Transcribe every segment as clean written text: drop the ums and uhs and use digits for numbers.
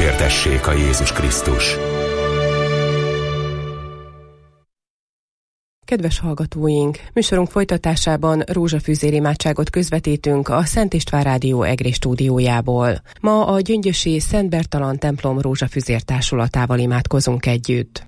Dicsértessék a Jézus Krisztus! Kedves hallgatóink, műsorunk folytatásában rózsafűzér imádságot közvetítünk a Szent István Rádió Egri stúdiójából. Ma a gyöngyösi Szent Bertalan templom rózsafűzér társulatával imádkozunk együtt.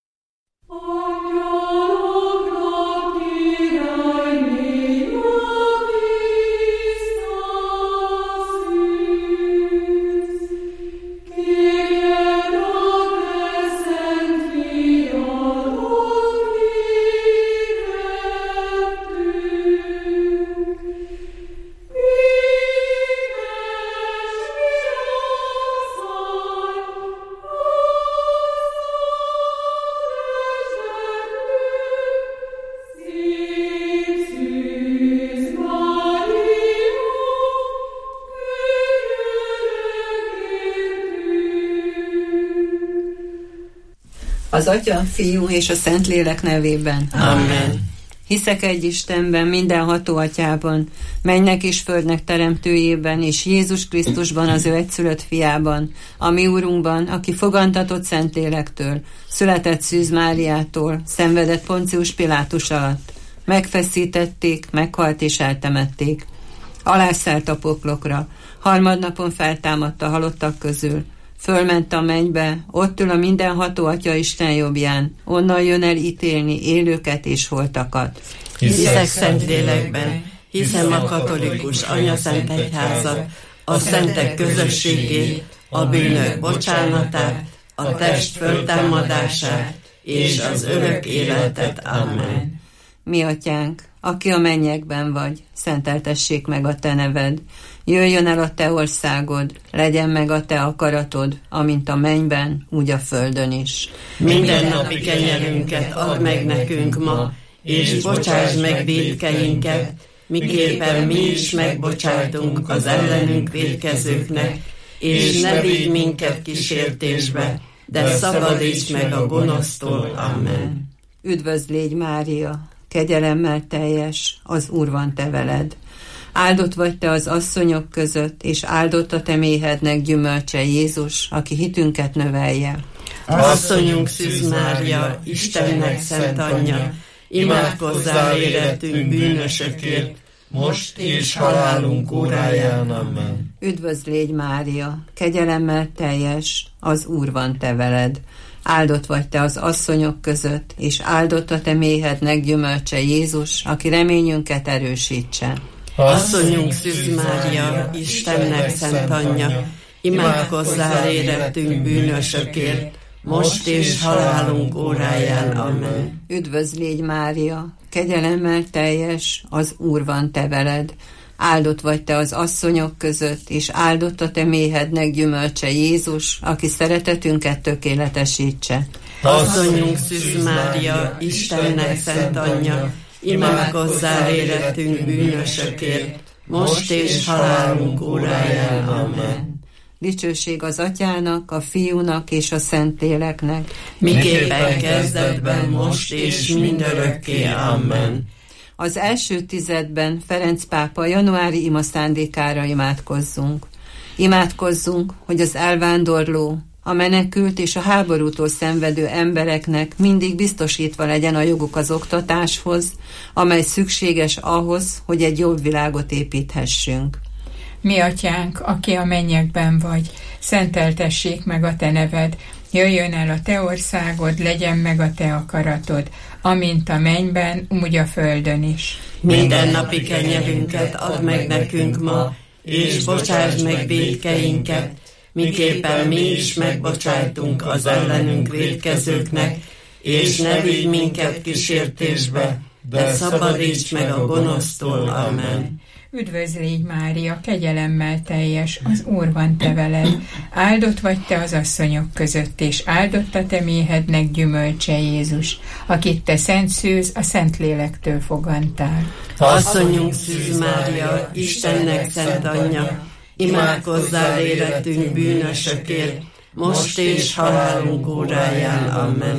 Az Atya, a Fiú és a Szentlélek nevében. Amen. Hiszek egy Istenben, mindenható Atyában, mennek és földnek teremtőjében, és Jézus Krisztusban, az ő egyszülött fiában, a mi Úrunkban, aki fogantatott Szentlélektől, született Szűz Máriától, szenvedett Poncius Pilátus alatt. Megfeszítették, meghalt és eltemették. Alászállt a poklokra, harmadnapon feltámadt a halottak közül. Fölment a mennybe, ott ül a mindenható Atya Isten jobbján, onnan jön el ítélni élőket és holtakat. Hiszek Szentlélekben, hiszem a katolikus anyaszent egyházat, a szentek közösségét, a bűnök bocsánatát, a test föltámadását és az örök életet. Amen. Mi Atyánk, aki a mennyekben vagy, szenteltessék meg a te neved. Jöjjön el a te országod, legyen meg a te akaratod, amint a mennyben, úgy a földön is. Mindennapi kenyerünket add meg nekünk ma, és bocsásd meg vétkeinket, miképpen mi is megbocsátunk az ellenünk vétkezőknek, és ne vigy minket kísértésbe, de szabadíts meg a gonosztól. Amen. Üdvözl légy, Mária, kegyelemmel teljes, az Úr van te veled. Áldott vagy te az asszonyok között, és áldott a te méhednek gyümölcse Jézus, aki hitünket növelje. Asszonyunk Szűz Mária, Istennek szent anyja, imádkozzál érettünk bűnösökért, most és halálunk óráján. Amen. Üdvözl légy, Mária, kegyelemmel teljes, az Úr van te veled. Áldott vagy te az asszonyok között, és áldott a te méhednek gyümölcse Jézus, aki reményünket erősítse. Asszonyunk Szűz Mária, Istennek szent anyja, imádkozzál érettünk bűnösökért, most és halálunk óráján. Amen. Üdvözl légy, Mária, kegyelemmel teljes, az Úr van te veled. Áldott vagy te az asszonyok között, és áldott a te méhednek gyümölcse Jézus, aki szeretetünket tökéletesítse. Asszonyunk Szűz Mária, Istennek szent anyja, imádkozzál érettünk bűnösökért, most és halálunk óráján. Amen. Dicsőség az Atyának, a Fiúnak és a Szentléleknek, miképpen kezdetben, most és mindörökké. Amen. Az első tizedben Ferenc pápa januári imaszándékára imádkozzunk. Imádkozzunk, hogy az elvándorló, a menekült és a háborútól szenvedő embereknek mindig biztosítva legyen a joguk az oktatáshoz, amely szükséges ahhoz, hogy egy jobb világot építhessünk. Mi Atyánk, aki a mennyekben vagy, szenteltessék meg a te neved, jöjjön el a te országod, legyen meg a te akaratod, amint a mennyben, úgy a földön is. Mindennapi kenyerünket add meg nekünk ma, és bocsásd meg vétkeinket, miképpen mi is megbocsájtunk az ellenünk vétkezőknek, és ne vigy minket kísértésbe, de szabadíts meg a gonosztól. Amen. Üdvözl légy, Mária, kegyelemmel teljes, az Úr van te veled. Áldott vagy te az asszonyok között, és áldott a te méhednek gyümölcse Jézus, akit te Szent Szűz, a Szentlélektől fogantál. Asszonyunk Szűz Mária, Istennek szent anyja, imádkozzál érettünk bűnösökért, most és halálunk óráján. Amen.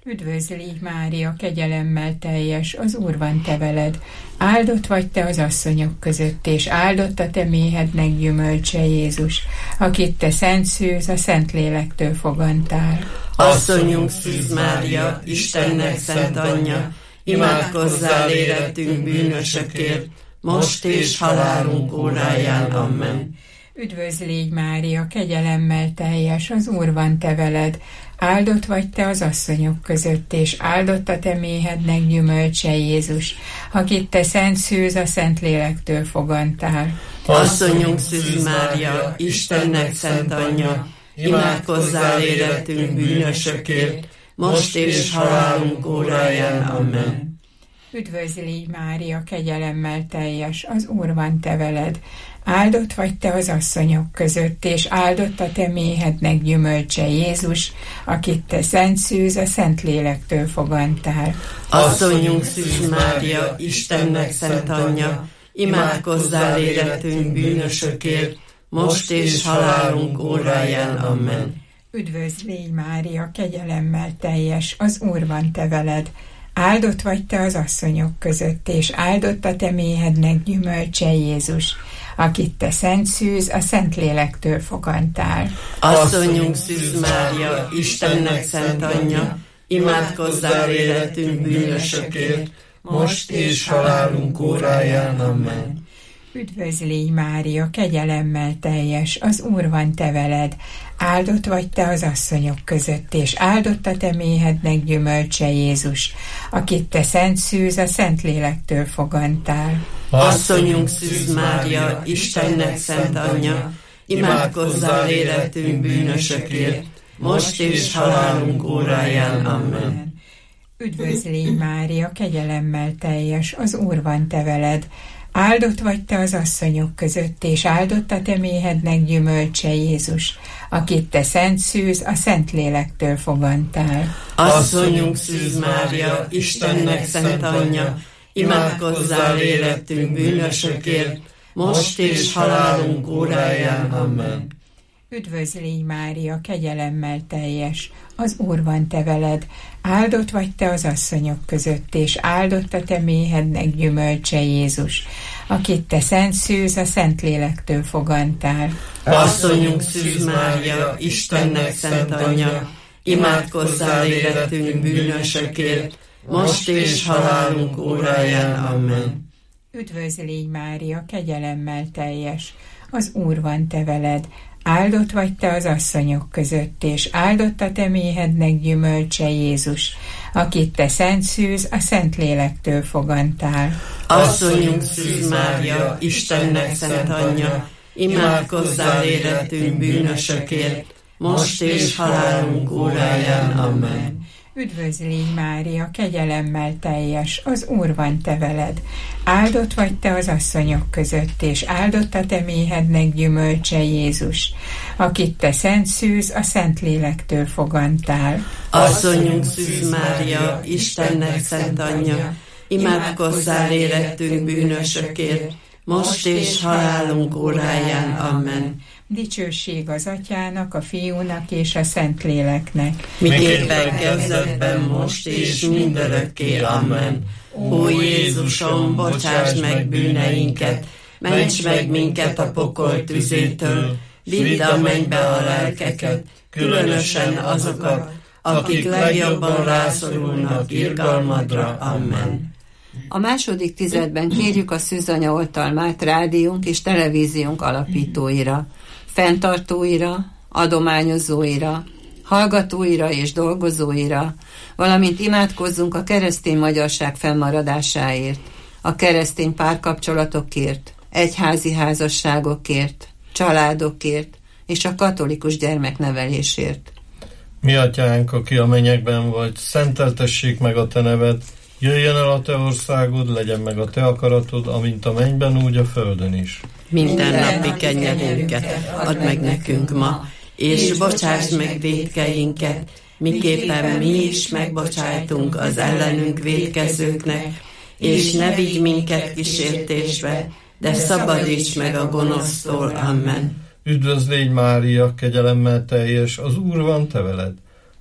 Üdvözl így Mária, kegyelemmel teljes, az Úr van te veled. Áldott vagy te az asszonyok között, és áldott a te méhednek gyümölcse Jézus, akit te szent szűz, a Szentlélektől fogantál. Asszonyunk Szűz Mária, Istennek szent anyja, imádkozzál érettünk bűnösökért, most és halálunk óráján. Amen. Üdvözl így Mária, kegyelemmel teljes, az Úr van te veled. Áldott vagy te az asszonyok között, és áldott a te méhednek gyümölcse Jézus, akit te szent szűz, a Szentlélektől fogantál. Asszonyunk Szűz Mária, Istennek szent anyja, imádkozzál érettünk bűnösökért, most és halálunk óráján. Amen. Üdvözl így Mária, kegyelemmel teljes, az Úr van te veled. Áldott vagy te az asszonyok között, és áldott a te méhednek gyümölcse Jézus, akit te szent szűz, a Szentlélektől fogantál. Asszonyunk Szűz Mária, Istennek szent anyja, imádkozzál érettünk bűnösökért, most és halálunk óráján. Amen. Üdvözl így Mária, kegyelemmel teljes, az Úr van te veled. Áldott vagy te az asszonyok között, és áldott a te méhednek gyümölcse Jézus, akit te szent szűz, a Szentlélektől fogantál. Asszonyunk Szűz Mária, Istennek szent anyja, imádkozzál érettünk bűnösökért, most és halálunk óráján. Amen. Üdvözl így Mária, kegyelemmel teljes, az Úr van te veled. Áldott vagy te az asszonyok között, és áldott a te méhednek gyümölcse Jézus, akit te szent szűz, a Szentlélektől fogantál. Asszonyunk Szűz Mária, Istennek szent anyja, imádkozzál érettünk bűnösökért, most és halálunk óráján. Amen. Üdvözl így Mária, kegyelemmel teljes, az Úr van te veled. Áldott vagy te az asszonyok között, és áldott a te méhednek gyümölcse Jézus, akit te szent szűz, a Szentlélektől fogantál. Asszonyunk Szűz Mária, Istennek szent anyja, imádkozzál érettünk bűnösökért, most és halálunk óráján. Amen. Üdvözl így Mária, kegyelemmel teljes, az Úr van te veled. Áldott vagy te az asszonyok között, és áldott a te méhednek gyümölcse Jézus, akit te szent szűz, a Szentlélektől fogantál. Asszonyunk Szűz Mária, Istennek szent anyja, imádkozzál érettünk bűnösökért, most és halálunk óráján. Amen. Üdvözl így Mária, kegyelemmel teljes, az Úr van te veled. Áldott vagy te az asszonyok között, és áldott a te méhednek gyümölcse Jézus, akit te szent szűz, a Szentlélektől fogantál. Asszonyunk Szűz Mária, Istennek szent anyja, imádkozzál érettünk bűnösökért, most és halálunk óráján. Amen. Üdvözl így Mária, kegyelemmel teljes, az Úr van te veled. Áldott vagy te az asszonyok között, és áldott a te méhednek gyümölcse Jézus, akit te szent szűz, a Szentlélektől fogantál. Asszonyunk Szűz Mária, Istennek szent anyja, imádkozzál érettünk bűnösökért, most és halálunk óráján. Amen. Dicsőség az Atyának, a Fiúnak és a Szentléleknek. Miképpen kezdetben, most és mindörökké. Amen. Ó Jézusom, bocsáss meg bűneinket, ments meg minket a pokol tüzétől, vidd a mennybe a lelkeket, különösen azokat, akik legjobban rászorulnak irgalmadra. Amen. A második tizedben kérjük a Szűzanya oltalmát rádiónk és televíziónk alapítóira, fenntartóira, adományozóira, hallgatóira és dolgozóira, valamint imádkozzunk a keresztény magyarság fennmaradásáért, a keresztény párkapcsolatokért, egyházi házasságokért, családokért és a katolikus gyermeknevelésért. Mi atyánk, aki a mennyekben vagy, szenteltessék meg a te neved, jöjjön el a te országod, legyen meg a te akaratod, amint a mennyben, úgy a földön is. Minden napi kenyerünket add meg nekünk ma, és bocsásd meg vétkeinket, miképpen mi is megbocsájtunk az ellenünk vétkezőknek, és ne vigy minket kísértésbe, de szabadíts meg a gonosztól. Amen. Üdvözlégy Mária, kegyelemmel teljes, az Úr van te veled.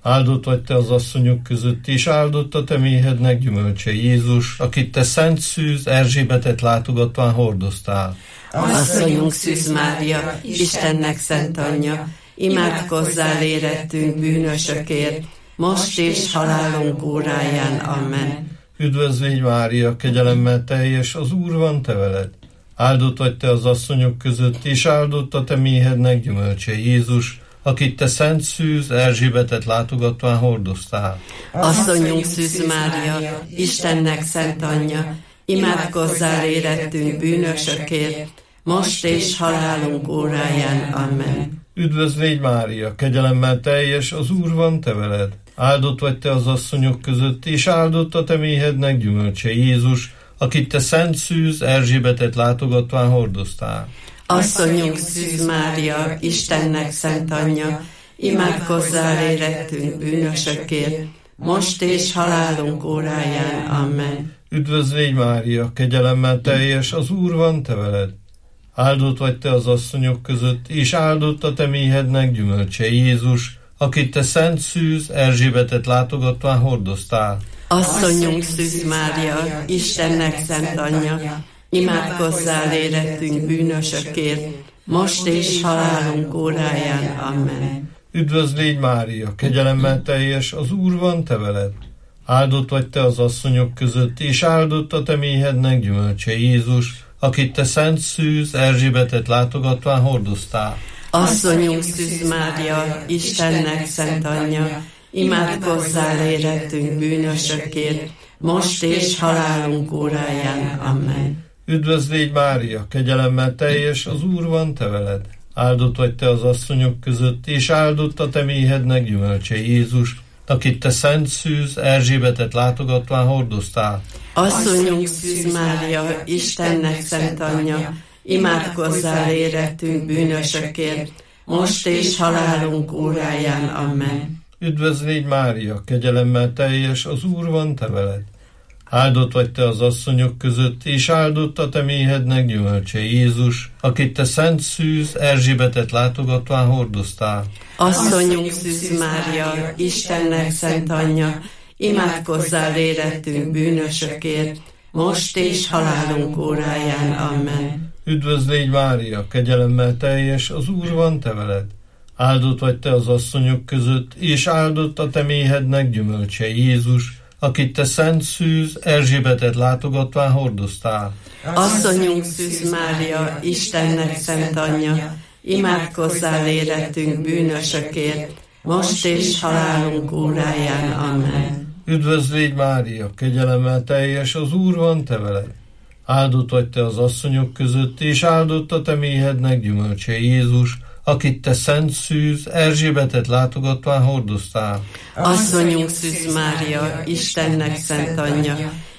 Áldott vagy te az asszonyok között, és áldott a te méhednek gyümölcse Jézus, akit te Szent Szűz Erzsébetet látogatván hordoztál. Asszonyunk Szűz Mária, Istennek szent anyja, imádkozzál érettünk bűnösökért, most és halálunk óráján. Amen. Üdvözl légy Mária, kegyelemmel teljes, az Úr van te veled. Áldott vagy te az asszonyok között, és áldott a te méhednek gyümölcse Jézus, akit te Szent Szűz Erzsébetet látogatván hordoztál. Asszonyunk Szűz Mária, Istennek szent anyja, imádkozzál érettünk bűnösökért, most és halálunk óráján. Amen. Üdvözl légy Mária, kegyelemmel teljes, az Úr van te veled. Áldott vagy te az asszonyok között, és áldott a te méhednek gyümölcse Jézus, akit te Szent Szűz Erzsébetet látogatván hordoztál. Asszonyunk Szűz Mária, Istennek szent anyja, imádkozzál érettünk bűnösökért, most és halálunk óráján. Amen. Üdvözl légy Mária, kegyelemmel teljes, az Úr van te veled. Áldott vagy te az asszonyok között, és áldott a te méhednek gyümölcse Jézus, akit te Szent Szűz Erzsébetet látogatván hordoztál. Asszonyunk Szűz Mária, Istennek szent anyja, imádkozzál érettünk bűnösökért, most és halálunk óráján. Amen. Üdvözl légy Mária, kegyelemmel teljes, az Úr van te veled. Áldott vagy te az asszonyok között, és áldott a te méhednek gyümölcse Jézus, akit te Szent Szűz Erzsébetet látogatván hordoztál. Asszonyunk Szűz Mária, Istennek szent anyja, imádkozzál érettünk bűnösökért, most és halálunk óráján. Amen. Üdvözl légy Mária, kegyelemmel teljes, az Úr van te veled. Áldott vagy te az asszonyok között, és áldott a te méhednek gyümölcse Jézus, akit te Szent Szűz Erzsébetet látogatván hordoztál. Asszonyunk Szűz Mária, Istennek szent anyja, imádkozzál érettünk bűnösökért, most és halálunk óráján. Amen. Üdvözl légy Mária, kegyelemmel teljes, az Úr van te veled. Áldott vagy te az asszonyok között, és áldott a te méhednek gyümölcse Jézus, akit te Szent Szűz Erzsébetet látogatván hordoztál. Asszonyunk Szűz Mária, Istennek szent anyja, imádkozzál érettünk bűnösökért, most és halálunk óráján. Amen. Üdvözl légy Mária, kegyelemmel teljes, az Úr van te veled. Áldott vagy te az asszonyok között, és áldott a te méhednek gyümölcse Jézus, akit te Szent Szűz Erzsébetet látogatván hordoztál. Asszonyunk Szűz Mária, Istennek szent anyja, imádkozzál érettünk bűnösökért, most és halálunk óráján. Amen. Üdvözl légy Mária, kegyelemmel teljes, az Úr van te veled. Áldott vagy te az asszonyok között, és áldott a te méhednek gyümölcse Jézus, akit te Szent Szűz Erzsébetet látogatván hordoztál. Asszonyunk Szűz Mária, Istennek szent anyja,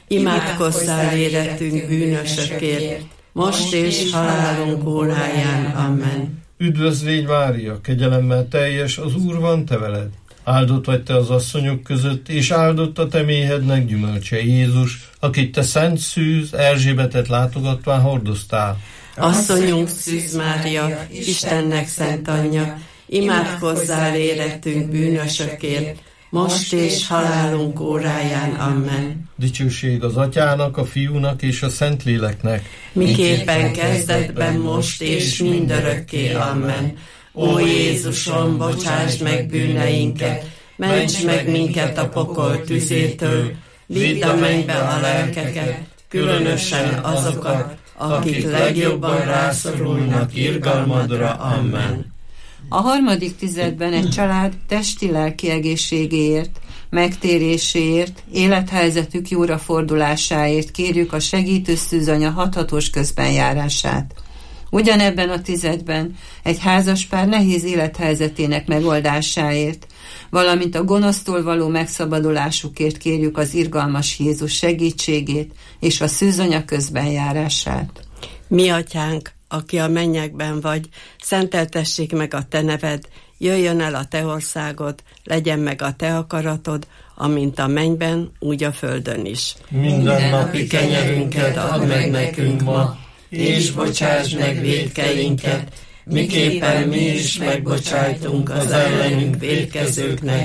imádkozzál érettünk bűnösökért, most és halálunk óráján. Amen. Üdvözl légy Mária, kegyelemmel teljes, az Úr van te veled. Áldott vagy te az asszonyok között, és áldott a te méhednek gyümölcse Jézus, akit te Szent Szűz Erzsébetet látogatván hordoztál. Asszonyunk Szűz Mária, Istennek szent anyja, imádkozzál érettünk bűnösökért, most és halálunk óráján. Amen. Dicsőség az Atyának, a Fiúnak és a Szentléleknek, miképpen kezdetben, most és mindörökké. Amen. Ó Jézusom, bocsáss meg bűneinket, ments meg minket a pokol tüzétől, vidd a mennybe a lelkeket, különösen azokat, akik legjobban rászorulnak irgalmadra. Amen. A harmadik tizedben egy család testi-lelki egészségéért, megtéréséért, élethelyzetük jóra fordulásáért kérjük a segítő szűzanya hathatós közbenjárását. Ugyanebben a tizedben egy házaspár nehéz élethelyzetének megoldásáért, valamint a gonosztól való megszabadulásukért kérjük az irgalmas Jézus segítségét és a szűzanya közbenjárását. Mi atyánk, aki a mennyekben vagy, szenteltessék meg a te neved, jöjjön el a te országod, legyen meg a te akaratod, amint a mennyben, úgy a földön is. Minden napi kenyerünket add meg nekünk ma, és bocsáss meg vétkeinket, miképpen mi is megbocsájtunk az ellenünk vétkezőknek,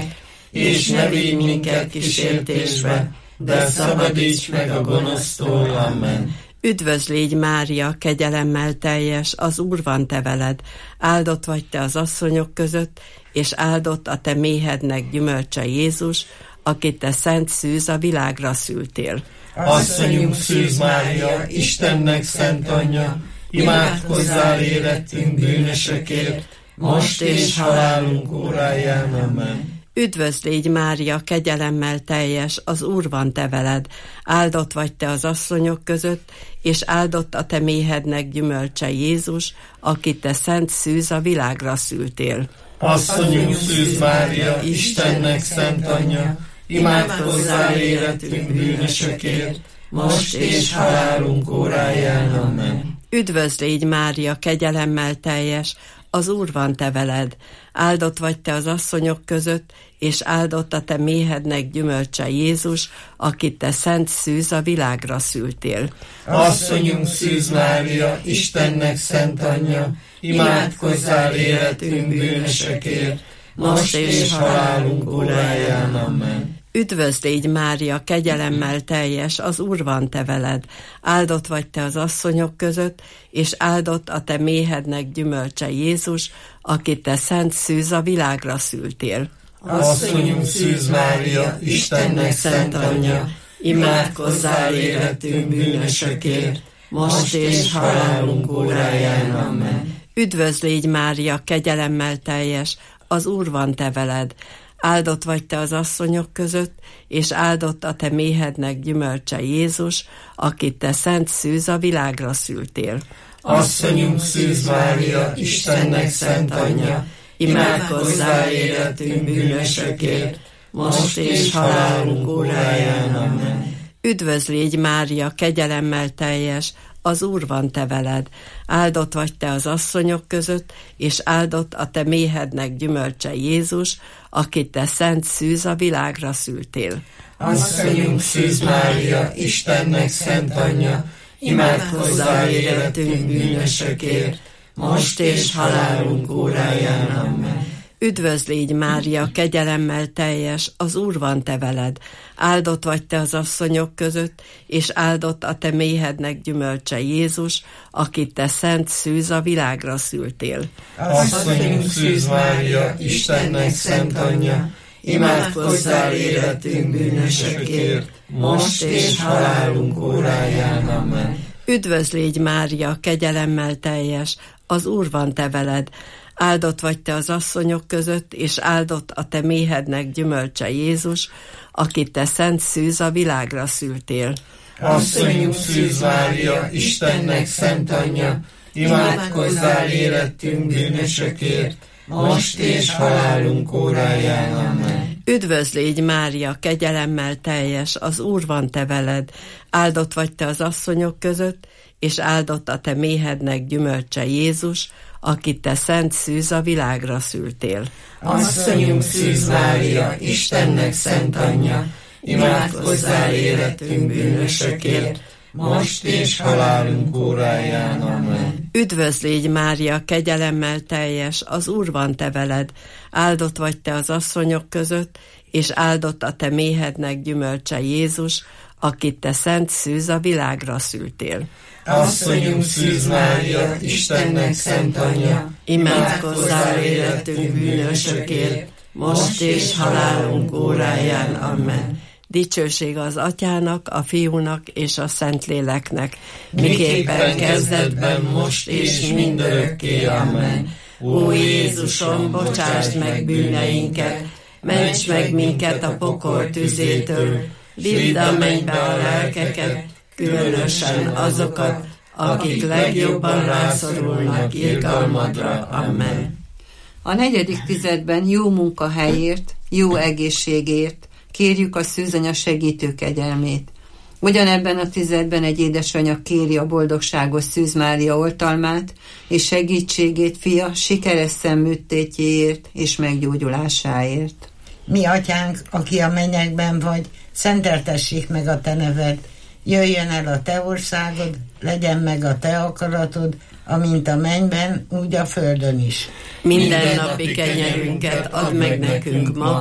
és ne vigy minket kísértésbe, de szabadíts meg a gonosztól. Amen. Üdvözl légy, Mária, kegyelemmel teljes, az Úr van te veled, áldott vagy te az asszonyok között, és áldott a te méhednek gyümölcse Jézus, akit te szent szűz a világra szültél. Asszonyunk Szűz Mária, Istennek szent anyja, imádkozzál érettünk bűnösökért, most és halálunk óráján. Amen. Üdvözl légy, Mária, kegyelemmel teljes, az Úr van te veled, áldott vagy te az asszonyok között, és áldott a te méhednek gyümölcse Jézus, akit te szent szűz a világra szültél. Asszonyunk Szűz Mária, Istennek szent anyja, imádkozzál érettünk bűnösökért, most és halálunk óráján. Amen. Üdvözl légy, Mária, kegyelemmel teljes, az Úr van te veled, áldott vagy te az asszonyok között, és áldott a te méhednek gyümölcse Jézus, akit te szent szűz a világra szültél. Asszonyunk Szűz Mária, Istennek szent anyja, imádkozzál érettünk bűnösökért, most és halálunk óráján. Amen. Üdvözl légy, Mária, kegyelemmel teljes, az Úr van te veled, áldott vagy te az asszonyok között, és áldott a te méhednek gyümölcse Jézus, akit te szent szűz a világra szültél. Asszonyunk Szűz Mária, Istennek szent anyja, imádkozzál érettünk bűnösökért, most és halálunk óráján. Amen. Üdvözl légy, Mária, kegyelemmel teljes, az Úr van te veled, áldott vagy te az asszonyok között, és áldott a te méhednek gyümölcse Jézus, akit te szent szűz a világra szültél. Asszonyunk Szűz Mária, Istennek szent anyja, imádkozzál érettünk bűnösökért, most és halálunk óráján. Amen. Üdvözl légy, Mária, kegyelemmel teljes, az Úr van te veled, áldott vagy te az asszonyok között, és áldott a te méhednek gyümölcse Jézus, akit te szent szűz a világra szültél. Asszonyunk Szűz Mária, Istennek szent anyja, imádkozzál érettünk bűnösökért, most és halálunk óráján. Amen. Üdvözl légy, Mária, kegyelemmel teljes, az Úr van te veled, áldott vagy te az asszonyok között, és áldott a te méhednek gyümölcse Jézus, akit te szent szűz a világra szültél. Asszonyunk Szűz Mária, Istennek szent anyja, imádkozzál érettünk bűnösökért, most és halálunk óráján. Amen. Üdvözl légy, Mária, kegyelemmel teljes, az Úr van te veled, áldott vagy te az asszonyok között, és áldott a te méhednek gyümölcse Jézus, akit te szent szűz a világra szültél. Asszonyunk Szűz Mária, Istennek szent anyja, imádkozzál érettünk bűnösökért, most és halálunk óráján. Amen. Üdvözl légy, Mária, kegyelemmel teljes, az Úr van te veled, áldott vagy te az asszonyok között, és áldott a te méhednek gyümölcse Jézus, akit te szent szűz a világra szültél. Asszonyunk Szűz Mária, Istennek szent anyja, imádkozzál érettünk bűnösökért, most és halálunk óráján. Amen. Üdvözl légy, Mária, kegyelemmel teljes, az Úr van te veled, áldott vagy te az asszonyok között, és áldott a te méhednek gyümölcse Jézus, akit te szent szűz a világra szültél. Asszonyunk Szűz Mária, Istennek szent anyja, imádkozzál érettünk bűnösökért, most és halálunk óráján. Amen. Dicsőség az Atyának, a Fiúnak és a Szentléleknek, miképpen kezdetben, most és mindörökké. Amen. Ó Jézusom, bocsásd meg bűneinket, ments meg minket a pokol tüzétől, vidd a mennybe a lelkeket, különösen azokat, akik legjobban rászorulnak irgalmadra. Amen. A 4. tizedben jó munkahelyért, jó egészségért kérjük a szűzanya segítő kegyelmét. Ugyanebben a tizedben egy édesanyja kéri a boldogságos Szűz Mária oltalmát és segítségét fia sikeres szemműtétjéért és meggyógyulásáért. Mi atyánk, aki a mennyekben vagy, szenteltessék meg a te neved, jöjjön el a te országod, legyen meg a te akaratod, amint a mennyben, úgy a földön is. Minden napi kenyerünket add meg nekünk ma,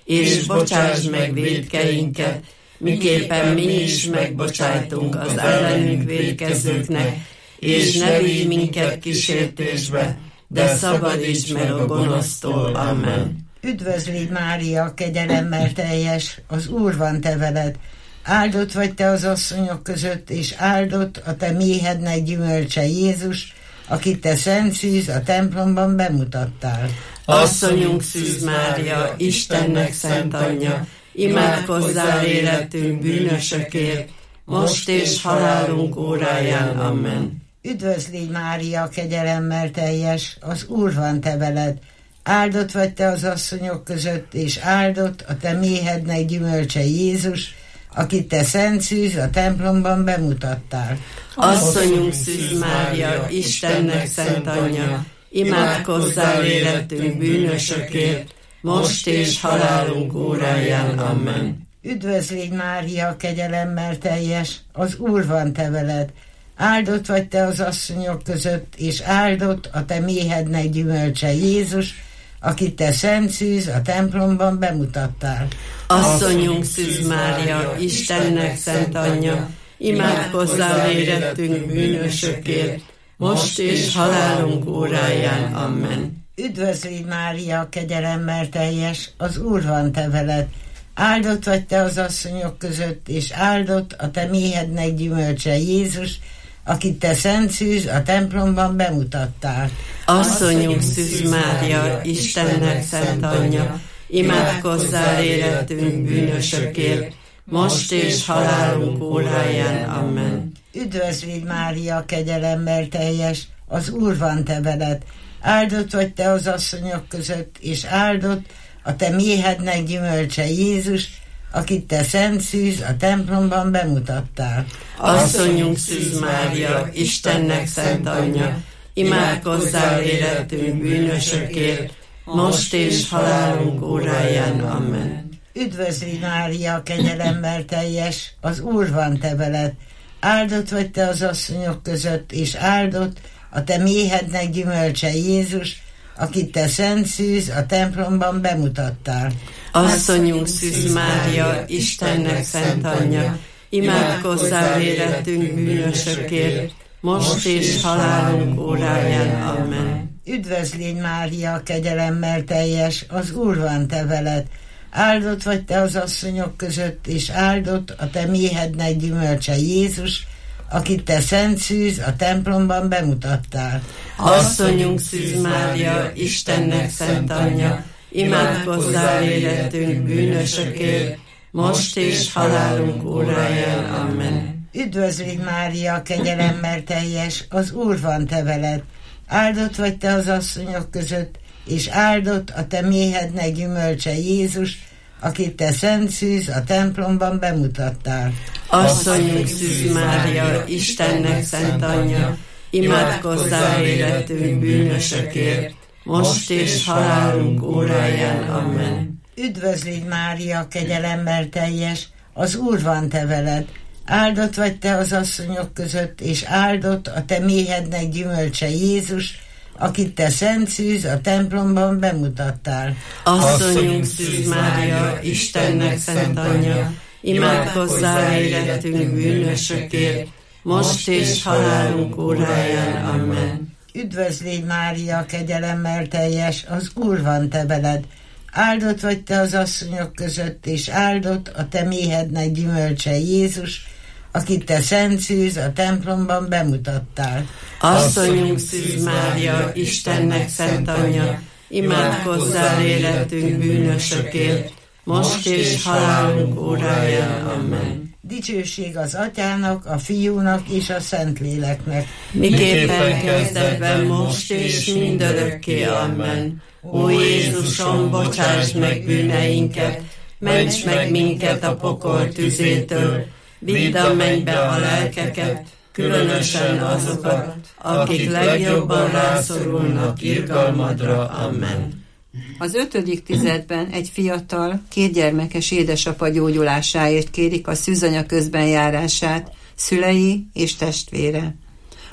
és bocsásd meg vétkeinket, miképpen mi is megbocsájtunk az ellenünk vétkezőknek, és ne vigy minket kísértésbe, de szabadíts meg a gonosztól. Amen. Üdvözl légy, Mária, kegyelemmel teljes, az Úr van te veled. Áldott vagy te az asszonyok között, és áldott a te méhednek gyümölcse Jézus, akit te szent szűz a templomban bemutattál. Asszonyunk Szűz Mária, Istennek szent anyja, imádkozzál életünk bűnösökért, most és halálunk óráján. Amen. Üdvözl légy, Mária, kegyelemmel teljes, az Úr van te veled. Áldott vagy te az asszonyok között, és áldott a te méhednek gyümölcse Jézus, akit te szent szűz a templomban bemutattál. Asszonyunk Szűz Mária, Istennek szent anyja, imádkozzál életünk bűnösökért, most és halálunk óráján. Amen. Üdvözl légy, Mária, kegyelemmel teljes, az Úr van te veled. Áldott vagy te az asszonyok között, és áldott a te méhednek gyümölcse Jézus, akit te szent szűz a templomban bemutattál. Asszonyunk Szűz Mária, Istennek szent anyja, imádkozzál érettünk bűnösökért, most és halálunk óráján. Amen. Üdvözl légy, Mária, kegyelemmel teljes, az Úr van te veled. Áldott vagy te az asszonyok között, és áldott a te méhednek gyümölcse Jézus, akit te szent szűz a templomban bemutattál. Asszonyunk Szűz Mária, Istennek szent anyja, imádkozzál érettünk bűnösökért, most és halálunk óráján. Amen. Üdvözl légy, Mária, kegyelemmel teljes, az Úr van te veled. Áldott vagy te az asszonyok között, és áldott a te méhednek gyümölcse Jézus, akit te szent szűz a templomban bemutattál. Asszonyunk Szűz Mária, Istennek szent anyja, imádkozzál érettünk bűnösökért, most és halálunk óráján. Amen. Üdvözl légy, Mária, kegyelemmel teljes, az Úr van te veled. Áldott vagy te az asszonyok között, és áldott a te méhednek gyümölcse Jézus, akit te szent szűz a templomban bemutattál. Asszonyunk Szűz Mária, Istennek szent anyja, imádkozzál érettünk bűnösökért, most és halálunk óráján. Amen. Üdvözl légy, Mária, kegyelemmel teljes, az Úr van te veled. Áldott vagy te az asszonyok között, és áldott a te méhednek gyümölcse Jézus, akit te szent szűz a templomban bemutattál. Asszonyunk Szűz Mária, Istennek szent anyja, imádkozzál érettünk bűnösökért, most és halálunk óráján. Amen. Üdvözl légy, Mária, kegyelemmel teljes, az Úr van te veled. Áldott vagy te az asszonyok között, és áldott a te méhednek gyümölcse Jézus, akit te szent szűz a templomban bemutattál. Asszonyunk Szűz Mária, Istennek szent anyja, imádkozzál érettünk bűnösökért, most és halálunk óráján. Amen. Üdvözl légy, Mária, kegyelemmel teljes, az Úr van te veled. Áldott vagy te az asszonyok között, és áldott a te méhednek gyümölcse Jézus, akit te szent szűz a templomban bemutattál. Asszonyunk Szűz Mária, Istennek szent anyja, imádkozzál érettünk bűnösökért, most és halálunk óráján. Amen. Üdvözl légy, Mária, kegyelemmel teljes, az Úr van te veled. Áldott vagy te az asszonyok között, és áldott a te méhednek gyümölcse Jézus, akit te szent szűz a templomban bemutattál. Asszonyunk Szűz Mária, Istennek szent anyja, imádkozzál érettünk bűnösökért, most és halálunk óráján. Amen. Dicsőség az Atyának, a Fiúnak és a Szentléleknek. Miképpen kezdetben, most és mindörökké. Amen. Ó Jézusom, bocsásd meg bűneinket, ments meg minket a pokol tüzétől, vidd a mennybe a lelkeket, különösen azokat, akik legjobban rászorulnak irgalmadra. Amen. Az 5. tizedben egy fiatal, 2 gyermekes édesapa gyógyulásáért kérik a szűzanya közben járását szülei és testvére.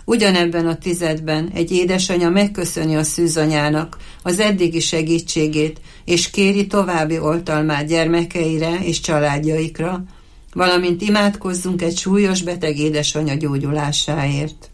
Ugyanebben a tizedben egy édesanya megköszöni a szűzanyának az eddigi segítségét, és kéri további oltalmát gyermekeire és családjaikra, valamint imádkozzunk egy súlyos beteg édesanya gyógyulásáért.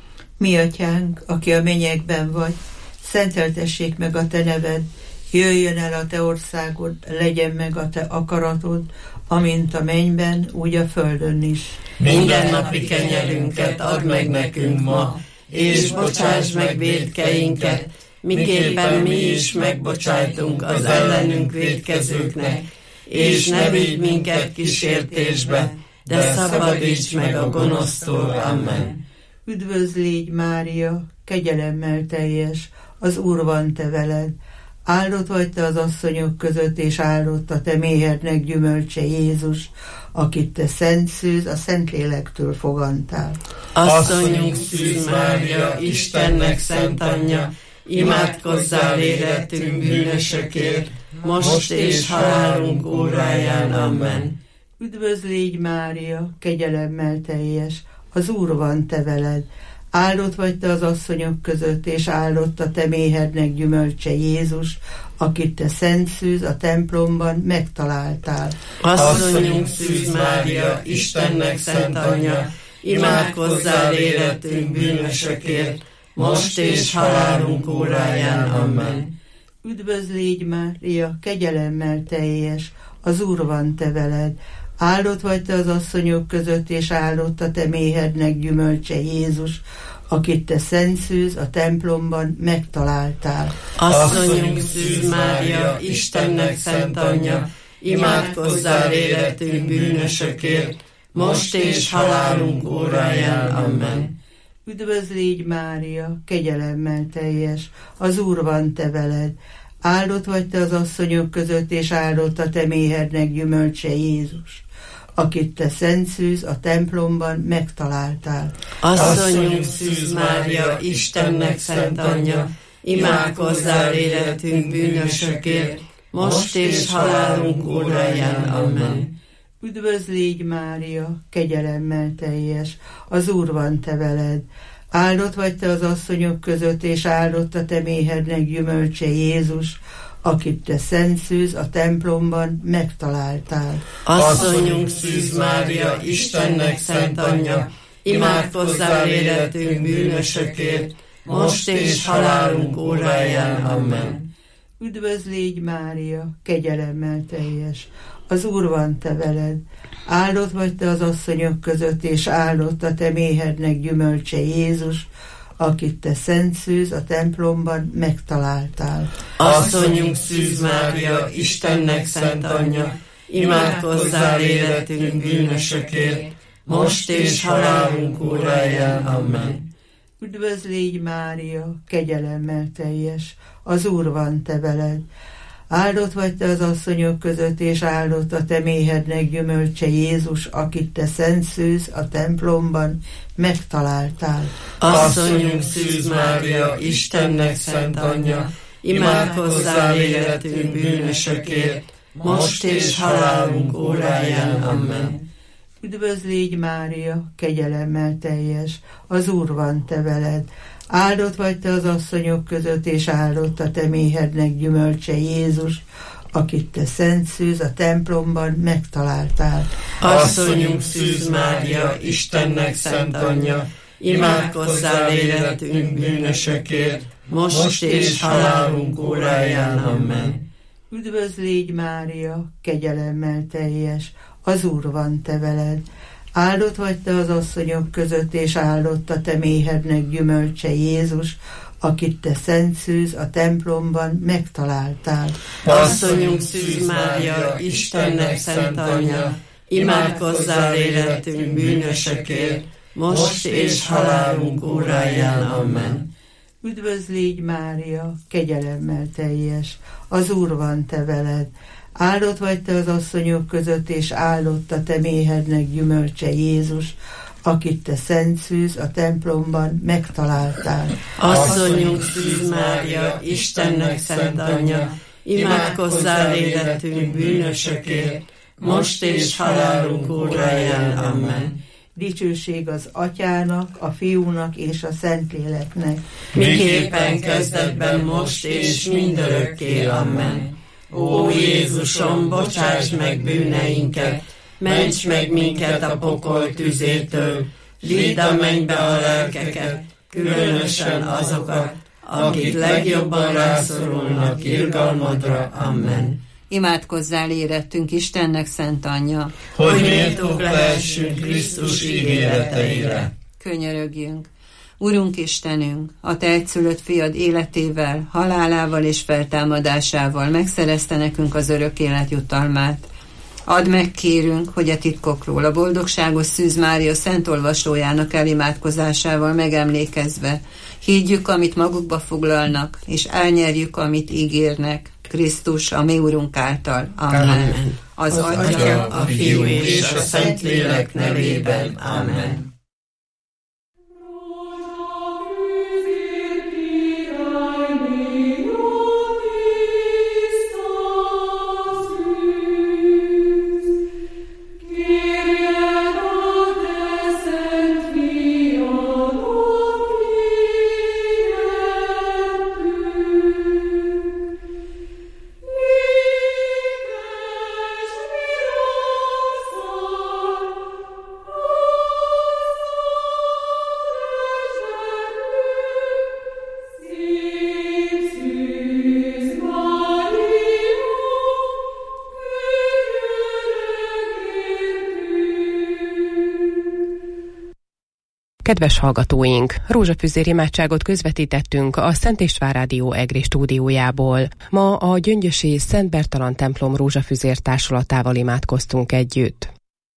Mi atyánk, aki a mennyekben vagy, szenteltessék meg a te neved, jöjjön el a te országod, legyen meg a te akaratod, amint a mennyben, úgy a földön is. Mindennapi kenyerünket add meg nekünk ma, és bocsáss meg vétkeinket, miképpen mi is megbocsájtunk az ellenünk vétkezőknek, és ne vigy minket kísértésbe, de szabadíts meg a gonosztól. Amen. Üdvözl légy, Mária, kegyelemmel teljes, az Úr van te veled. Áldott vagy te az asszonyok között, és áldott a te méhednek gyümölcse Jézus, akit te szent szűz, a Szentlélektől fogantál. Asszonyunk Szűz Mária, Istennek szent anyja, imádkozzál érettünk bűnösökért, most és halálunk óráján. Amen. Üdvözl légy, Mária, kegyelemmel teljes, az Úr van te veled. Áldott vagy te az asszonyok között, és áldott a te méhednek gyümölcse Jézus, akit te szent szűz, a templomban megtaláltál. Asszonyunk Szűz Mária, Istennek szent anyja, imádkozzál érettünk bűnösökért, most és halálunk óráján. Amen. Üdvözl légy, Mária, kegyelemmel teljes, az Úr van te veled. Áldott vagy te az asszonyok között, és áldott a te méhednek gyümölcse Jézus, akit te szent szűz, a templomban megtaláltál. Asszonyunk Szűz Mária, Istennek szent anyja, imádkozzál érettünk bűnösökért, most és halálunk óráján. Amen. Üdvözl légy, Mária, kegyelemmel teljes, az Úr van te veled. Áldott vagy te az asszonyok között, és áldott a te méhednek gyümölcse Jézus, akit te szent szűz, a templomban megtaláltál. Asszonyunk Szűz Mária, Istennek szent anyja, imádkozzál érettünk bűnösökért, most és halálunk óráján. Amen. Üdvözl légy, Mária, kegyelemmel teljes, az Úr van te veled. Áldott vagy te az asszonyok között, és áldott a te méhednek gyümölcse Jézus, akit te szent szűz, a templomban megtaláltál. Asszonyunk Szűz Mária, Istennek szent anyja, imádkozzál érettünk bűnösökért, most és halálunk óráján. Amen. Üdvözl légy, Mária, kegyelemmel teljes, az Úr van te veled. Áldott vagy te az asszonyok között, és áldott a te méhednek gyümölcse Jézus, akit te szent szűz, a templomban megtaláltál. Asszonyunk Szűz Mária, Istennek szent anyja, imádkozzál érettünk bűnösökért, most és halálunk óráján. Amen. Üdvözl légy, Mária, kegyelemmel teljes, az Úr van te veled. Áldott vagy te az asszonyok között, és áldott a te méhednek gyümölcse Jézus, akit te szent szűz, a templomban megtaláltál. Asszonyunk Szűz Mária, Istennek szent anyja, imádkozzál érettünk bűnösökért, most és halálunk óráján. Amen. Üdvözl légy, Mária, kegyelemmel teljes, az Úr van te veled. Áldott vagy te az asszonyok között, és áldott a te méhednek gyümölcse Jézus, akit te szent szűz, a templomban megtaláltál. Asszonyunk Szűz Mária, Istennek szent anyja, imádkozzál érettünk bűnösökért, most és halálunk óráján. Amen. Üdvözl légy, Mária, kegyelemmel teljes, az Úr van te veled. Áldott vagy te az asszonyok között, és áldott a te méhednek gyümölcse Jézus, akit te szent szűz, a templomban megtaláltál. Asszonyunk Szűz Mária, Istennek szent anyja, imádkozzál érettünk bűnösökért, most és halálunk óráján. Amen. Üdvözl légy, Mária, kegyelemmel teljes, az Úr van te veled. Áldott vagy te az asszonyok között, és áldott a te méhednek gyümölcse Jézus, akit te szent szűz, a templomban megtaláltál. Asszonyunk Szűz Mária, Istennek szent anyja, imádkozzál érettünk bűnösökért, most és halálunk óráján. Amen. dicsőség az Atyának, a Fiúnak és a Szentléleknek. Miképpen kezdetben, most és mindörökké. Amen. Ó Jézusom, bocsáss meg bűneinket, ments meg minket a pokol tüzétől, vidd a mennybe a lelkeket, különösen azokat, akik legjobban rászorulnak irgalmadra. Amen. Imádkozzál érettünk Istennek szent anyja, hogy méltók lehessünk Krisztus ígéreteire. Könyörögjünk. Urunk Istenünk, a Te egyszülött fiad életével, halálával és feltámadásával megszerezte nekünk az örök élet jutalmát. Add meg, kérünk, hogy a titkokról a boldogságos Szűz Mária szent olvasójának elimádkozásával megemlékezve higgyük, amit magukba foglalnak, és elnyerjük, amit ígérnek. Krisztus, a mi Urunk által. Amen. Az Atya, a Fiú és a Szentlélek nevében. Amen. Kedves hallgatóink, rózsafüzér imádságot közvetítettünk a Szent István Rádió EGRI stúdiójából. Ma a gyöngyösi Szent Bertalan templom rózsafüzér társulatával imádkoztunk együtt.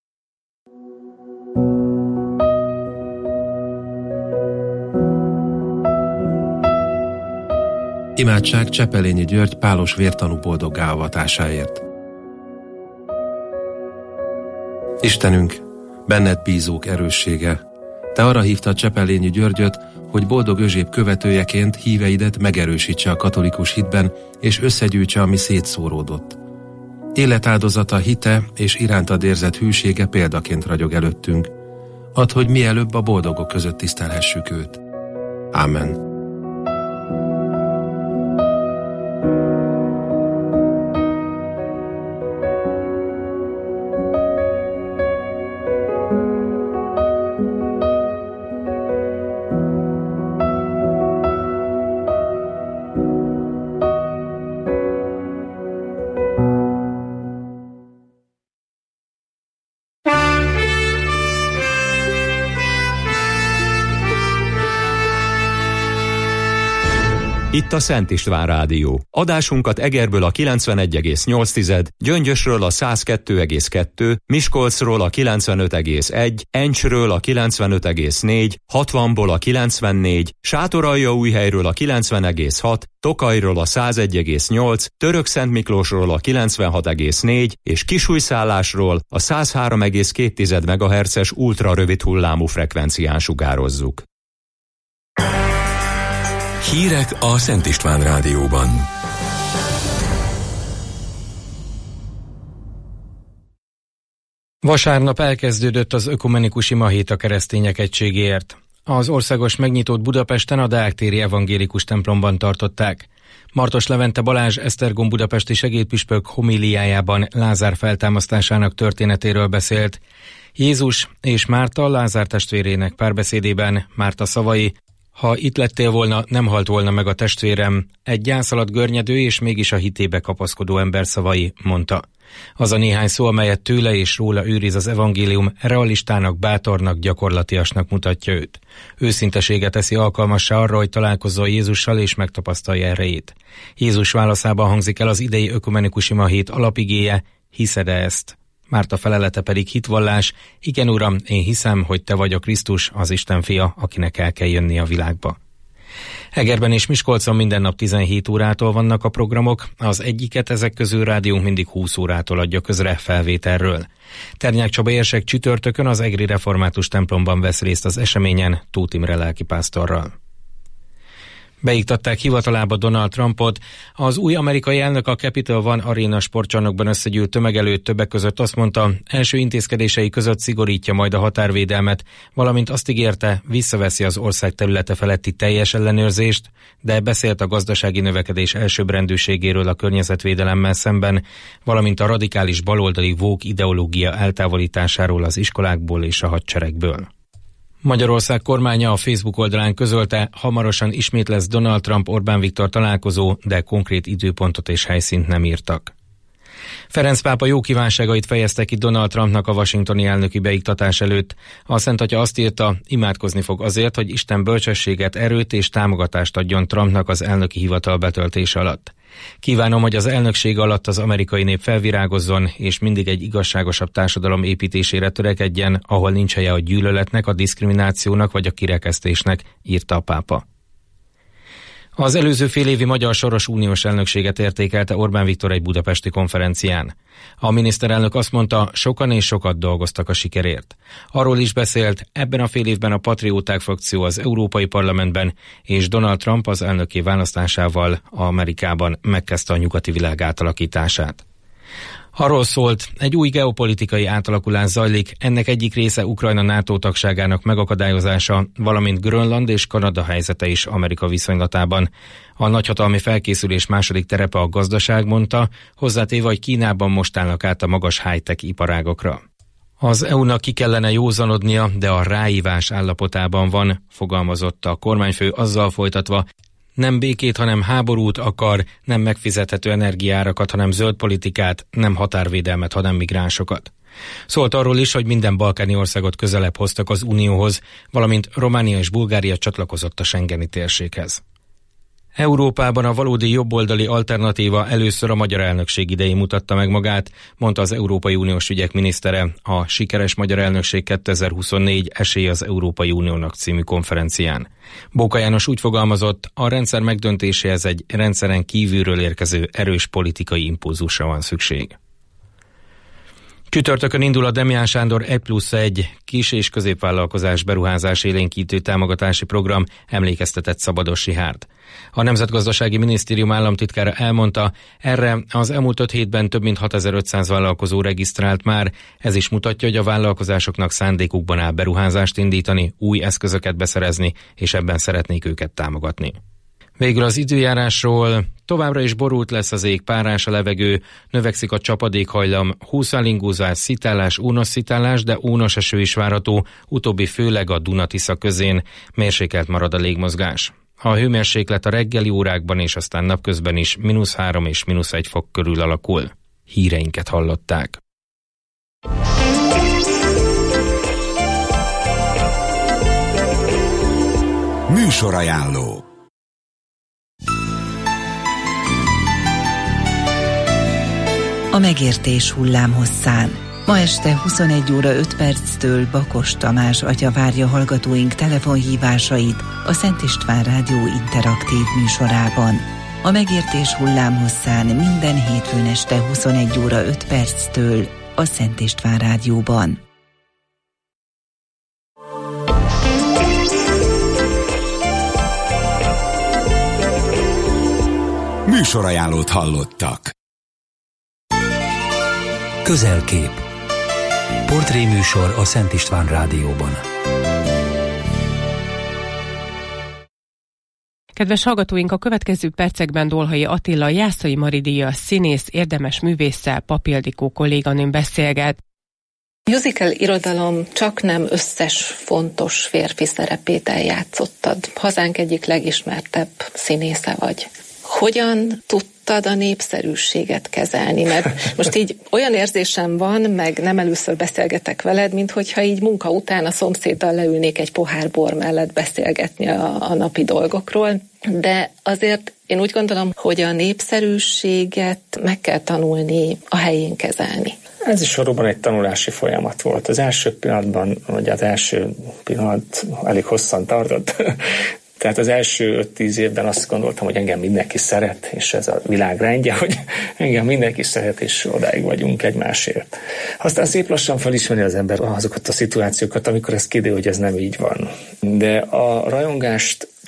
Imádság Csepelényi György pálos vértanú boldoggá avatásáért. Istenünk, benned bízók erőssége, Te arra hívtad Csepelényi Györgyöt, hogy boldog özséb követőjeként híveidet megerősítse a katolikus hitben, és összegyűjtse, ami szétszóródott. Életáldozata, hite és irántad érzett hűsége példaként ragyog előttünk. Add, hogy mielőbb a boldogok között tisztelhessük őt. Ámen. Itt a Szent István Rádió. Adásunkat Egerből a 91,8, Gyöngyösről a 102,2, Miskolcról a 95,1, Encsről a 95,4, 60-ból a 94, Sátoraljaújhelyről a 90,6, Tokajról a 101,8, Törökszentmiklósról a 96,4 és Kisújszállásról a 103,2 MHz-es ultrarövid hullámú frekvencián sugározzuk. Hírek a Szent István Rádióban. Vasárnap elkezdődött az ökumenikus imahét a keresztények egységéért. Az országos megnyitót Budapesten a Deák téri evangélikus templomban tartották. Martos Levente Balázs Esztergom budapesti segédpüspök homíliájában Lázár feltámasztásának történetéről beszélt. Jézus és Márta, Lázár testvérének párbeszédében Márta szavai: ha itt lettél volna, nem halt volna meg a testvérem, egy gyász alatt görnyedő és mégis a hitébe kapaszkodó ember szavai, mondta. Az a néhány szó, amelyet tőle és róla őriz az evangélium, realistának, bátornak, gyakorlatiasnak mutatja őt. Őszinteséget teszi alkalmassá arra, hogy találkozzon Jézussal és megtapasztalja erejét. Jézus válaszában hangzik el az idei ökumenikus imahét alapigéje: hiszed-e ezt? Márta felelete pedig hitvallás: igen, Uram, én hiszem, hogy te vagy a Krisztus, az Isten fia, akinek el kell jönni a világba. Egerben és Miskolcon minden nap 17 órától vannak a programok, az egyiket ezek közül rádiónk mindig 20 órától adja közre felvételről. Ternyák Csaba érsek csütörtökön az egri református templomban vesz részt az eseményen Tóth Imre lelkipásztorral. Beiktatták hivatalába Donald Trumpot. Az új amerikai elnök a Capital One Arena sportcsarnokban összegyűlt tömeg előtt többek között azt mondta, első intézkedései között szigorítja majd a határvédelmet, valamint azt ígérte, visszaveszi az ország területe feletti teljes ellenőrzést, de beszélt a gazdasági növekedés elsőbbrendűségéről a környezetvédelemmel szemben, valamint a radikális baloldali woke ideológia eltávolításáról az iskolákból és a hadseregből. Magyarország kormánya a Facebook oldalán közölte, hamarosan ismét lesz Donald Trump-Orbán Viktor találkozó, de konkrét időpontot és helyszínt nem írtak. Ferenc pápa jó kívánságait fejezte ki Donald Trumpnak a washingtoni elnöki beiktatás előtt. A Szent Atya azt írta, imádkozni fog azért, hogy Isten bölcsességet, erőt és támogatást adjon Trumpnak az elnöki hivatal betöltése alatt. Kívánom, hogy az elnökség alatt az amerikai nép felvirágozzon, és mindig egy igazságosabb társadalom építésére törekedjen, ahol nincs helye a gyűlöletnek, a diszkriminációnak vagy a kirekesztésnek, írta a pápa. Az előző félévi magyar soros uniós elnökséget értékelte Orbán Viktor egy budapesti konferencián. A miniszterelnök azt mondta, sokan és sokat dolgoztak a sikerért. Arról is beszélt, ebben a fél évben a Patrióták frakció az Európai Parlamentben, és Donald Trump az elnökké választásával Amerikában megkezdte a nyugati világ átalakítását. Arról szólt, egy új geopolitikai átalakulás zajlik, ennek egyik része Ukrajna NATO tagságának megakadályozása, valamint Grönland és Kanada helyzete is Amerika viszonylatában. A nagyhatalmi felkészülés második terepe a gazdaság, mondta, hozzátéve, hogy Kínában most állnak át a magas high-tech iparágokra. Az EU-nak ki kellene józanodnia, de a ráívás állapotában van, fogalmazott a kormányfő azzal folytatva, nem békét, hanem háborút akar, nem megfizethető energiárakat, hanem zöld politikát, nem határvédelmet, hanem migránsokat. Szólt arról is, hogy minden balkáni országot közelebb hoztak az Unióhoz, valamint Románia és Bulgária csatlakozott a schengeni térséghez. Európában a valódi jobboldali alternatíva először a magyar elnökség idején mutatta meg magát, mondta az Európai Uniós ügyek minisztere a Sikeres Magyar Elnökség 2024 Esély az Európai Uniónak című konferencián. Bóka János úgy fogalmazott, a rendszer megdöntéséhez egy rendszeren kívülről érkező erős politikai impulzusra van szükség. Csütörtökön indul a Demján Sándor 1+1 kis- és középvállalkozás beruházás élénkítő támogatási program, emlékeztetett Szabados Richárd. A Nemzetgazdasági Minisztérium államtitkára elmondta, erre az elmúlt 5 hétben több mint 6500 vállalkozó regisztrált már, ez is mutatja, hogy a vállalkozásoknak szándékukban áll beruházást indítani, új eszközöket beszerezni, és ebben szeretnék őket támogatni. Végül az időjárásról, továbbra is borult lesz az ég, párás a levegő, növekszik a csapadékhajlam, húszálingúzás, szitálás, ónos-szitálás, de ónos eső is várható, utóbbi főleg a Duna-Tisza közén, mérsékelt marad a légmozgás. A hőmérséklet a reggeli órákban és aztán napközben is -3 és -1 fok körül alakul. Híreinket hallották. Műsorajánló. A megértés hullámhosszán. Ma este 21 óra 5 perctől Bakos Tamás atya várja hallgatóink telefonhívásait a Szent István Rádió interaktív műsorában. A megértés hullámhosszán minden hétfőn este 21 óra 5 perctől a Szent István Rádióban. Műsorajánlót hallottak. Közelkép. Portréműsor a Szent István Rádióban. Kedves hallgatóink, a következő percekben Dolhai Attila, Jászai Mari-díjas színész, érdemes művésszel, Papi Ildikó kolléganőm beszélget. Musical irodalom csak nem összes fontos férfi szerepét eljátszottad. Hazánk egyik legismertebb színésze vagy. Hogyan tudtad a népszerűséget kezelni? Mert most így olyan érzésem van, meg nem először beszélgetek veled, mint hogyha így munka után a szomszéddal leülnék egy pohár bor mellett beszélgetni a napi dolgokról. De azért én úgy gondolom, hogy a népszerűséget meg kell tanulni a helyén kezelni. Ez is valóban egy tanulási folyamat volt. Az első pillanatban, vagy az első pillanat elég hosszan tartott. Tehát az első 5-10 évben azt gondoltam, hogy engem mindenki szeret, és ez a világ rendje, hogy engem mindenki szeret, és odáig vagyunk egymásért. Aztán szép lassan felismeri az ember azokat a szituációkat, amikor ez kiderül, hogy ez nem így van. De a rajongást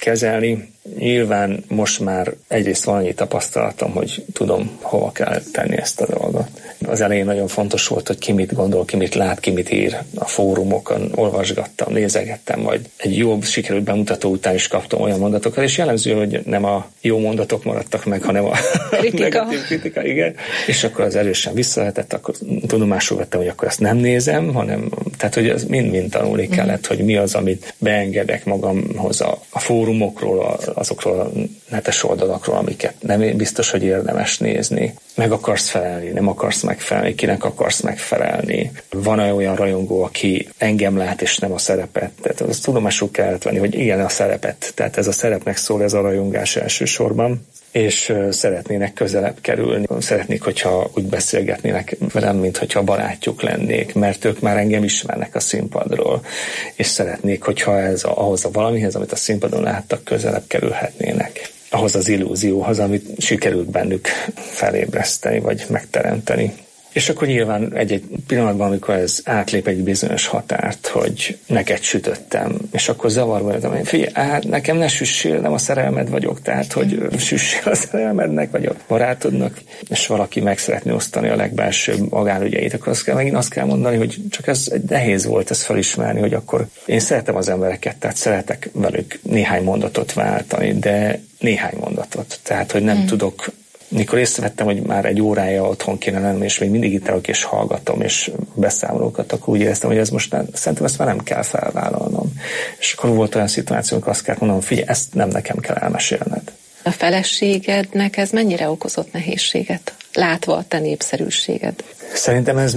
kezelni. Nyilván most már egyrészt van annyi tapasztalatom, hogy tudom, hova kell tenni ezt a dolgot. Az elején nagyon fontos volt, hogy ki mit gondol, ki mit lát, ki mit ír. A fórumokon olvasgattam, nézegettem, majd egy jó sikerült bemutató után is kaptam olyan mondatokat, és jellemző, hogy nem a jó mondatok maradtak meg, hanem a negatív kritika, igen. És akkor az erősen visszahetett, akkor tudomásul vettem, hogy akkor ezt nem nézem, hanem, tehát hogy ez mind tanulni kellett, hogy mi az, amit beengedek magamhoz a fórumokról, azokról a netes oldalakról, amiket nem biztos, hogy érdemes nézni. Meg akarsz felelni, nem akarsz megfelelni, kinek akarsz megfelelni. Van olyan rajongó, aki engem lát, és nem a szerepet. Tehát azt tudomásul kellett venni, hogy igen, a szerepet. Tehát ez a szerepnek szól, ez a rajongás elsősorban. És szeretnének közelebb kerülni. Szeretnék, hogyha úgy beszélgetnének velem, mint hogyha barátjuk lennék, mert ők már engem ismernek a színpadról, és szeretnék, hogyha ahhoz a valamihez, amit a színpadon láttak, közelebb kerülhetnének. Ahhoz az illúzióhoz, amit sikerült bennük felébreszteni, vagy megteremteni. És akkor nyilván egy pillanatban, amikor ez átlép egy bizonyos határt, hogy neked sütöttem, és akkor zavarba voltam, hogy figyelj, nekem ne süssél, nem a szerelmed vagyok, tehát hogy süssél a szerelmednek, vagy a barátodnak, és valaki meg szeretné osztani a legbelsőbb magánügyeit, akkor megint azt kell mondani, hogy csak ez nehéz volt ezt felismerni, hogy akkor én szeretem az embereket, tehát szeretek velük néhány mondatot váltani, de néhány mondatot, tehát hogy nem tudok. Mikor észrevettem, hogy már egy órája otthon kéne lennem, és még mindig itt állok, és hallgatom, és beszámolókat, akkor úgy éreztem, hogy ez most szerintem ezt már nem kell felvállalnom. És akkor volt olyan szituáció, amikor azt kell mondanom, figyelj, ezt nem nekem kell elmesélned. A feleségednek ez mennyire okozott nehézséget? Látva a te népszerűséged. Szerintem ez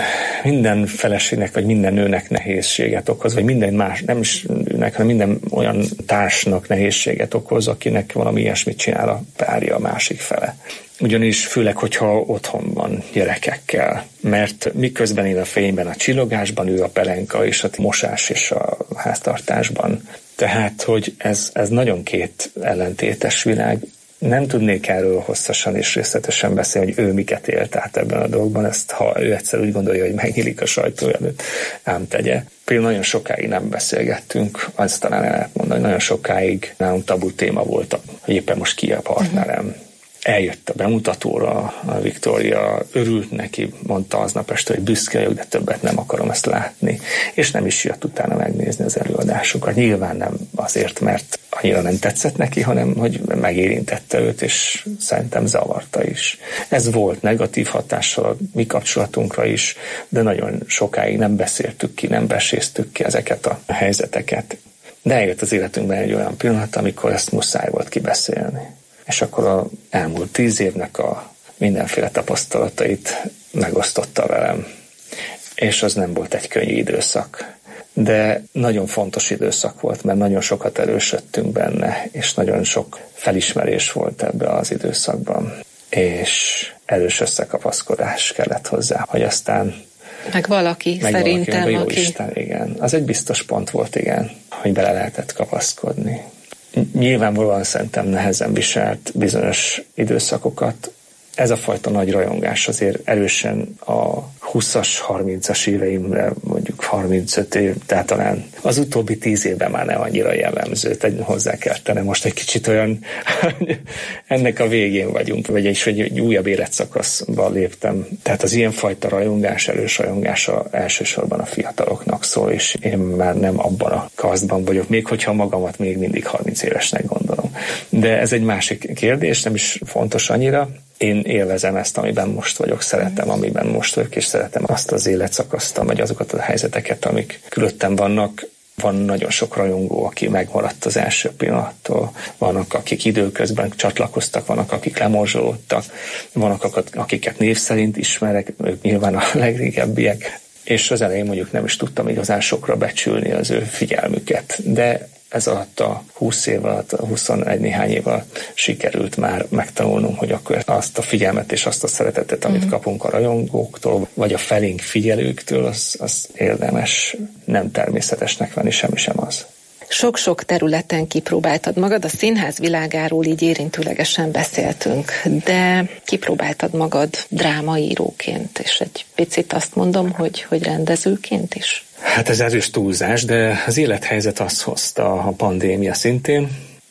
minden feleségnek, vagy minden nőnek nehézséget okoz, vagy minden más, nem is nőnek, hanem minden olyan társnak nehézséget okoz, akinek valami ilyesmit csinál a párja, a másik fele. Ugyanis főleg, hogyha otthon van gyerekekkel, mert miközben én a fényben, a csillogásban, ő a pelenka és a mosás és a háztartásban. Tehát, hogy ez nagyon két ellentétes világ. Nem tudnék erről hosszasan és részletesen beszélni, hogy ő miket élt át ebben a dolgban, ezt ha ő egyszer úgy gondolja, hogy megnyílik a sajtó előtt, ám tegye. Például nagyon sokáig nem beszélgettünk, azt talán el lehet mondani, nagyon sokáig nálunk tabu téma volt, hogy éppen most ki a partnerem. Eljött a bemutatóra, a Viktória örült neki, mondta aznap este, hogy büszke vagyok, de többet nem akarom ezt látni. És nem is jött utána megnézni az előadásokat. Nyilván nem azért, mert annyira nem tetszett neki, hanem hogy megérintette őt, és szerintem zavarta is. Ez volt negatív hatással a mi kapcsolatunkra is, de nagyon sokáig nem beszéltük ki, nem beséztük ki ezeket a helyzeteket. De eljött az életünkben egy olyan pillanat, amikor ezt muszáj volt kibeszélni. És akkor az elmúlt 10 évnek a mindenféle tapasztalatait megosztotta velem. És az nem volt egy könnyű időszak. De nagyon fontos időszak volt, mert nagyon sokat erősödtünk benne, és nagyon sok felismerés volt ebbe az időszakban. És erős összekapaszkodás kellett hozzá, hogy aztán... Meg valaki, szerintem, jó aki... Isten, igen. Az egy biztos pont volt, igen, hogy bele lehetett kapaszkodni. Nyilvánvalóan szerintem nehezen viselt bizonyos időszakokat. Ez a fajta nagy rajongás azért erősen a 20-as, 30-as éveimre, mondjuk 35 év, tehát talán az utóbbi 10 évben már nem annyira jellemző, hozzá kell tennem. Most egy kicsit olyan, ennek a végén vagyunk, vagy egy újabb életszakaszba léptem. Tehát az ilyenfajta rajongás, erős rajongása elsősorban a fiataloknak szól, és én már nem abban a kasztban vagyok, még hogyha magamat még mindig 30 évesnek gondolom. De ez egy másik kérdés, nem is fontos annyira. Én élvezem ezt, amiben most vagyok, szeretem, amiben most vagyok, és szeretem azt az életszakaszt, vagy azokat a helyzeteket, amik körülöttem vannak. Van nagyon sok rajongó, aki megmaradt az első pillanattól, vannak, akik időközben csatlakoztak, vannak, akik lemorzsolódtak, vannak, akiket név szerint ismerek, ők nyilván a legrégebbiek, és az elején mondjuk nem is tudtam igazán sokra becsülni az ő figyelmüket, de ez alatt a 20 év alatt, a 21 néhány év alatt sikerült már megtanulnunk, hogy akkor azt a figyelmet és azt a szeretetet, amit kapunk a rajongóktól, vagy a felénk figyelőktől, az érdemes nem természetesnek venni, semmi sem az. Sok-sok területen kipróbáltad magad, a színház világáról így érintőlegesen beszéltünk, de kipróbáltad magad drámaíróként, és egy picit azt mondom, hogy rendezőként is. Hát ez erős túlzás, de az élethelyzet azt hozta, a pandémia szintén,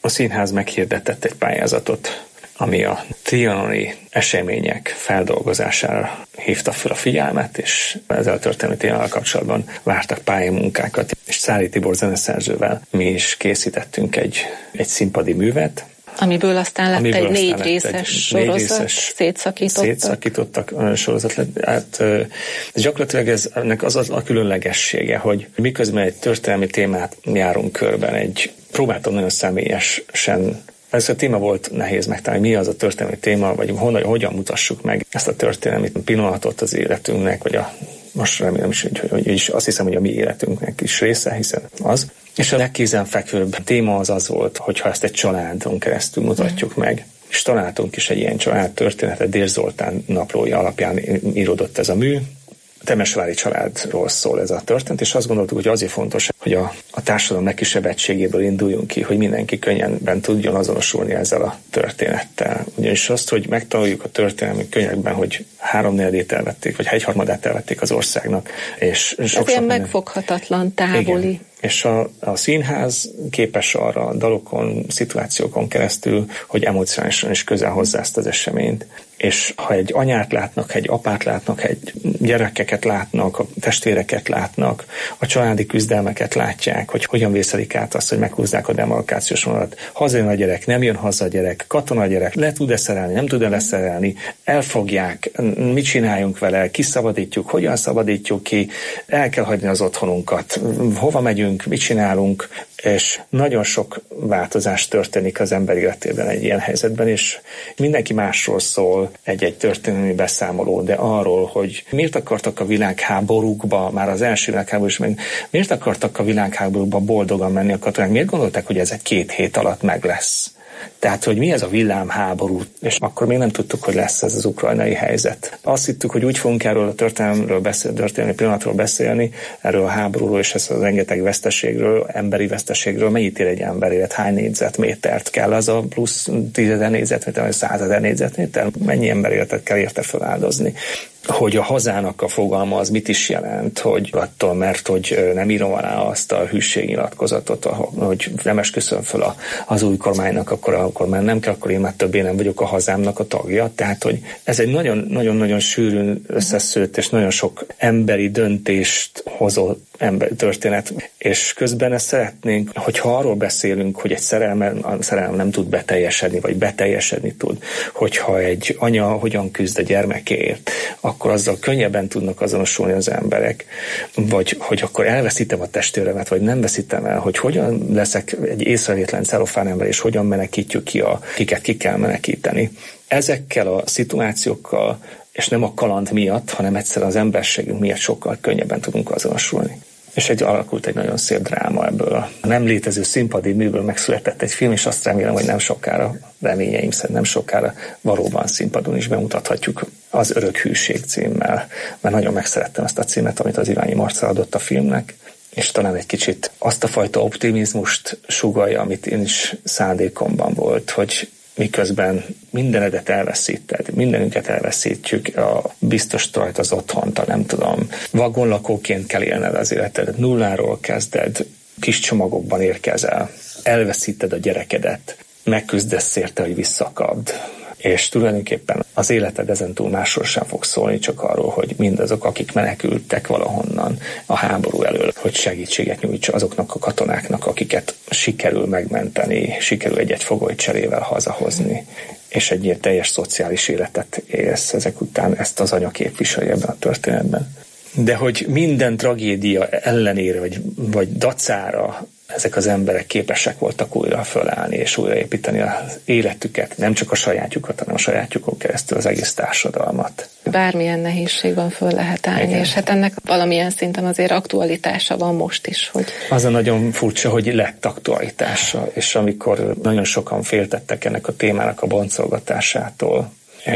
a színház meghirdetett egy pályázatot, ami a trianoni események feldolgozására hívta fel a figyelmet, és ezzel a történelmi témával kapcsolatban vártak pályamunkákat. És Szári Tibor zeneszerzővel mi is készítettünk egy színpadi művet, amiből aztán lett egy 4 részes sorozat, szétszakítottak sorozat lett. Hát, gyakorlatilag ennek az a különlegessége, hogy miközben egy történelmi témát járunk körben, próbáltam nagyon személyesen. Ez a téma volt nehéz megtalálni, mi az a történelmi téma, vagy hogyan mutassuk meg ezt a történelmi pillanatot az életünknek, vagy most remélem is, hogy azt hiszem, hogy a mi életünknek is része, hiszen az. És a legkézenfekvőbb téma az volt, hogyha ezt egy családon keresztül mutatjuk meg. És találtunk is egy ilyen családtörténetet, Dér Zoltán naplója alapján íródott ez a mű. Temesvári családról szól ez a történet, és azt gondoltuk, hogy azért fontos, hogy a társadalom legkisebb egységéből induljunk ki, hogy mindenki könnyen tudjon azonosulni ezzel a történettel. Ugyanis azt, hogy megtanuljuk a történelmi könyvekben, hogy 3/4 elvették, vagy 1/3 elvették az országnak, és sok ilyen megfoghatatlan, távoli. Igen. És a színház képes arra a dalokon, szituációkon keresztül, hogy emocionálisan is közel hozzá ezt az eseményt. És ha egy anyát látnak, egy apát látnak, egy gyerekeket látnak, a testvéreket látnak, a családi küzdelmeket látják, hogy hogyan vészelik át azt, hogy meghúzzák a demarkációs vonalat. Hazajön a gyerek, nem jön haza a gyerek, katona a gyerek, le tud-e szerelni, nem tud-e leszerelni, elfogják, mit csináljunk vele, kiszabadítjuk, hogyan szabadítjuk ki, el kell hagyni az otthonunkat, hova megyünk, mit csinálunk, és nagyon sok változás történik az ember életében egy ilyen helyzetben, és mindenki másról szól egy történelmi beszámoló, de arról, hogy miért akartak a világháborúkba, már az első világháború is meg, miért akartak a világháborúkba boldogan menni a katonák, miért gondolták, hogy ez egy 2 hét alatt meg lesz. Tehát, hogy mi ez a villámháború, és akkor még nem tudtuk, hogy lesz ez az ukrajnai helyzet. Azt hittük, hogy úgy fogunk erről a történelmi pillanatról beszélni, erről a háborúról és ez a rengeteg veszteségről, emberi veszteségről, mennyit ér egy ember élet, hány négyzetmétert kell, az a plusz 10 000 négyzetméter, vagy 100 000 négyzetméter, mennyi emberéletet kell érte feláldozni. Hogy a hazának a fogalma az mit is jelent, hogy attól, mert hogy nem írom alá azt a hűségnyilatkozatot, hogy nem esküszöm föl az új kormánynak, akkor már nem kell, akkor én már többé nem vagyok a hazámnak a tagja. Tehát, hogy ez egy nagyon-nagyon sűrűn összeszőtt és nagyon sok emberi döntést hozó történet, és közben ezt szeretnénk, hogyha arról beszélünk, hogy egy szerelem nem tud beteljesedni, vagy beteljesedni tud, hogyha egy anya hogyan küzd a gyermekéért, akkor azzal könnyebben tudnak azonosulni az emberek, vagy hogy akkor elveszítem a testőremet, vagy nem veszítem el, hogy hogyan leszek egy észrevétlen celofán ember, és hogyan menekítjük ki, akiket ki kell menekíteni. Ezekkel a szituációkkal, és nem a kaland miatt, hanem egyszer az emberségünk miatt sokkal könnyebben tudunk azonosulni. És alakult egy nagyon szép dráma ebből a nem létező színpadi műből megszületett egy film, és azt remélem, hogy nem sokára, reményeim szerint nem sokára valóban színpadon is bemutathatjuk, az Örök hűség címmel, mert nagyon megszerettem ezt a címet, amit az Iványi Marcell adott a filmnek, és talán egy kicsit azt a fajta optimizmust sugallja, amit én is szándékomban volt, hogy miközben mindenedet elveszíted, mindenünket elveszítjük, a biztos trajt, az otthont, nem tudom, vagonlakóként kell élned az életedet, nulláról kezded, kis csomagokban érkezel, elveszíted a gyerekedet, megküzdesz érte, hogy visszakapd, és tulajdonképpen az életed ezentúl másról sem fog szólni, csak arról, hogy mindazok, akik menekültek valahonnan a háború elől, hogy segítséget nyújts azoknak a katonáknak, akiket sikerül megmenteni, sikerül egy-egy fogolycserével hazahozni, és egy ilyen teljes szociális életet élsz ezek után, ezt az anya képviseli ebben a történetben. De hogy minden tragédia ellenére, vagy dacára ezek az emberek képesek voltak újra fölállni és újraépíteni az életüket, nem csak a sajátjukat, hanem a sajátjukon keresztül az egész társadalmat. Bármilyen nehézség van, föl lehet állni, igen. És hát ennek valamilyen szinten azért aktualitása van most is. Hogy... Az a nagyon furcsa, hogy lett aktualitása, és amikor nagyon sokan féltettek ennek a témának a boncolgatásától,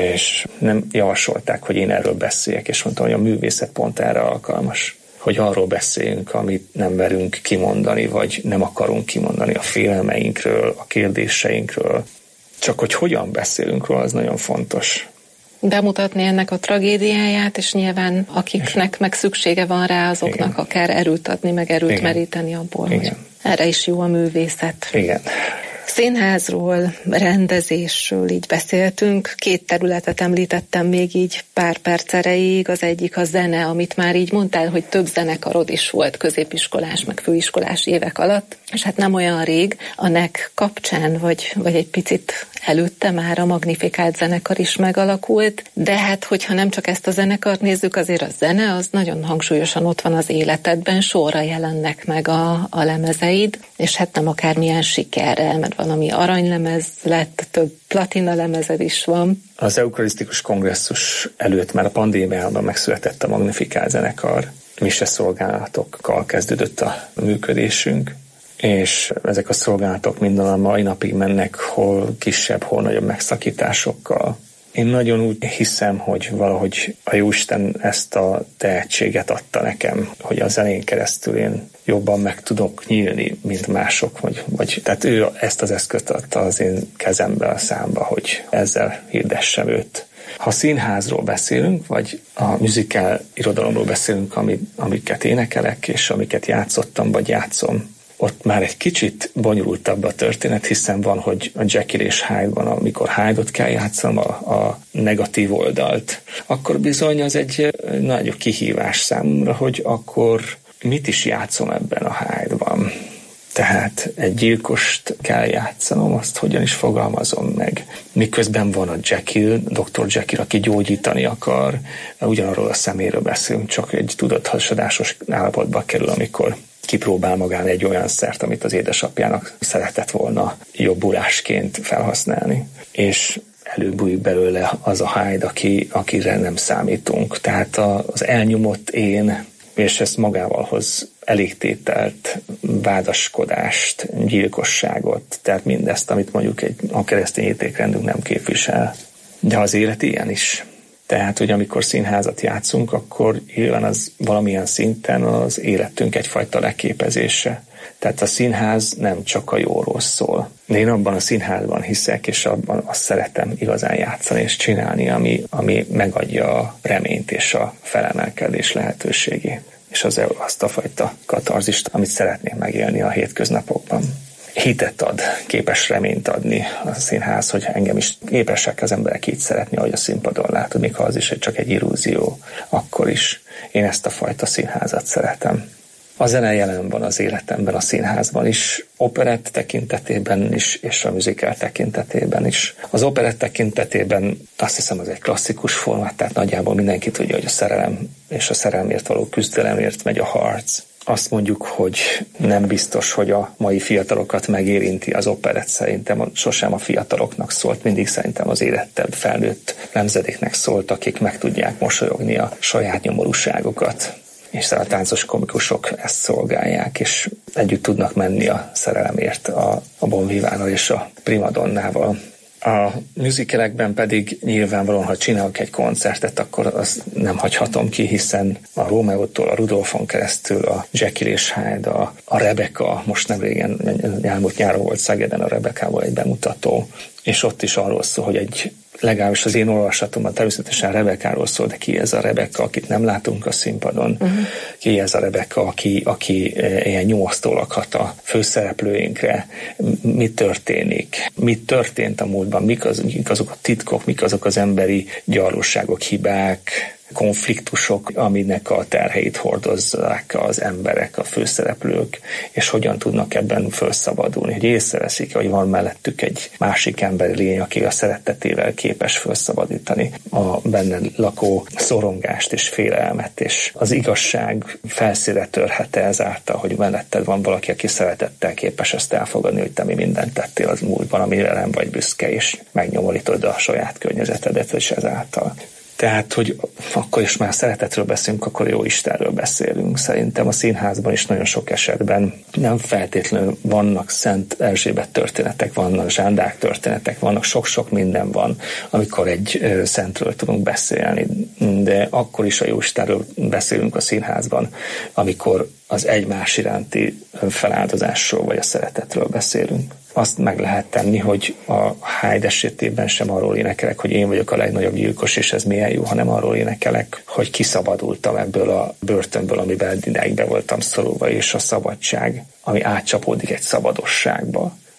és nem javasolták, hogy én erről beszéljek, és mondtam, hogy a művészet pont erre alkalmas, hogy arról beszéljünk, amit nem merünk kimondani, vagy nem akarunk kimondani a félelmeinkről, a kérdéseinkről. Csak hogy hogyan beszélünk róla, az nagyon fontos. Bemutatni ennek a tragédiáját, és nyilván akiknek meg szüksége van rá, azoknak igen. Akár erőt adni, meg erőt igen. meríteni abból, igen. Hogy erre is jó a művészet. Igen. Színházról, rendezésről így beszéltünk. 2 területet említettem még így pár perc erejéig. Az egyik a zene, amit már így mondtál, hogy több zenekarod is volt középiskolás, meg főiskolás évek alatt. És hát nem olyan rég a NEK kapcsán, vagy egy picit előtte már a Magnifikált zenekar is megalakult. De hát, hogyha nem csak ezt a zenekart nézzük, azért a zene az nagyon hangsúlyosan ott van az életedben, sorra jelennek meg a lemezeid, és hát nem akármilyen sikerrel, mert van, ami aranylemez lett, több platina lemezed is van. Az eukarisztikus kongresszus előtt már a pandémiában megszületett a Magnifikált zenekar. Mise szolgálatokkal kezdődött a működésünk, és ezek a szolgálatok minden a mai napig mennek, hol kisebb, hol nagyobb megszakításokkal. Én nagyon úgy hiszem, hogy valahogy a Jóisten ezt a tehetséget adta nekem, hogy a zenén keresztül én jobban meg tudok nyílni, mint mások. Tehát ő ezt az eszközt adta az én kezembe, a számba, hogy ezzel hirdessem őt. Ha színházról beszélünk, vagy a musical irodalomról beszélünk, amiket énekelek, és amiket játszottam, vagy játszom, ott már egy kicsit bonyolultabb a történet, hiszen van, hogy a Jekyll és Hyde-ban, amikor Hyde-ot kell játszanom, a negatív oldalt, akkor bizony az egy nagyobb kihívás számomra, hogy akkor mit is játszom ebben a Hyde-ban. Tehát egy gyilkost kell játszanom, azt hogyan is fogalmazom meg. Miközben van a Jekyll, Dr. Jekyll, aki gyógyítani akar, ugyanarról a szeméről beszélünk, csak egy tudathasadásos állapotba kerül, amikor kipróbál magán egy olyan szert, amit az édesapjának szeretett volna jobbulásként felhasználni. És előbújik belőle az a Hyde, akire nem számítunk. Tehát az elnyomott én, és ezt magával hoz elégtételt, vádaskodást, gyilkosságot, tehát mindezt, amit mondjuk a keresztény értékrendünk nem képvisel. De az élet ilyen is. Tehát, hogy amikor színházat játszunk, akkor nyilván az valamilyen szinten az életünk egyfajta leképezése. Tehát a színház nem csak a jóról szól. De én abban a színházban hiszek, és abban azt szeretem igazán játszani és csinálni, ami megadja a reményt és a felemelkedés lehetőségét. És azt a fajta katarzist, amit szeretnék megélni a hétköznapokban. Hitet ad, képes reményt adni a színház, hogy engem is képesek az emberek így szeretni, ahogy a színpadon látod, mikor az is csak egy illúzió, akkor is. Én ezt a fajta színházat szeretem. A zene jelen van az életemben, a színházban is, operett tekintetében is, és a musical tekintetében is. Az operett tekintetében azt hiszem, az egy klasszikus formát, tehát nagyjából mindenki tudja, hogy a szerelem és a szerelmért való küzdelemért megy a harc. Azt mondjuk, hogy nem biztos, hogy a mai fiatalokat megérinti az operett, szerintem sosem a fiataloknak szólt, mindig szerintem az érettebb, felnőtt nemzedéknek szólt, akik meg tudják mosolyogni a saját nyomorúságokat. És a táncos komikusok ezt szolgálják, és együtt tudnak menni a szerelemért a Bon Vivánnal és a primadonnával. A musicalekben pedig nyilvánvalóan, ha csinálok egy koncertet, akkor azt nem hagyhatom ki, hiszen a Rómeótól, a Rudolfon keresztül, a Jekyll és Hyde, a Rebecca, most nem régen, elmúlt nyáron volt Szegeden a Rebecca-ból egy bemutató, és ott is arról szól, hogy legalábbis az én olvasatomban természetesen Rebecca-ról szól, de ki ez a Rebecca, akit nem látunk a színpadon? Ki ez a Rebecca, aki ilyen nyomosztó lakhat a főszereplőinkre? Mi történik? Mi történt a múltban? Mik azok a titkok? Mik azok az emberi gyarlóságok, hibák, konfliktusok, aminek a terheit hordozzák az emberek, a főszereplők, és hogyan tudnak ebben felszabadulni, hogy észreveszik, hogy van mellettük egy másik emberi lény, aki a szeretetével képes felszabadítani a benne lakó szorongást és félelmet, és az igazság felszínre törhet ezáltal, hogy melletted van valaki, aki szeretettel képes ezt elfogadni, hogy te mi mindent tettél az múltban, amire nem vagy büszke, és megnyomorítod a saját környezetedet, és ezáltal. Tehát, hogy akkor is már szeretetről beszélünk, akkor jó Istenről beszélünk. Szerintem a színházban is nagyon sok esetben nem feltétlenül vannak Szent Erzsébet történetek, vannak zsándák történetek, vannak sok-sok minden van, amikor egy szentről tudunk beszélni. De akkor is a jó Istenről beszélünk a színházban, amikor az egymás iránti feláldozásról vagy a szeretetről beszélünk. Azt meg lehet tenni, hogy a Hyde esetében sem arról énekelek, hogy én vagyok a legnagyobb gyilkos, és ez milyen jó, hanem arról énekelek, hogy kiszabadultam ebből a börtönből, amiben idáig be voltam szorulva, és a szabadság, ami átcsapódik egy szabadosságba.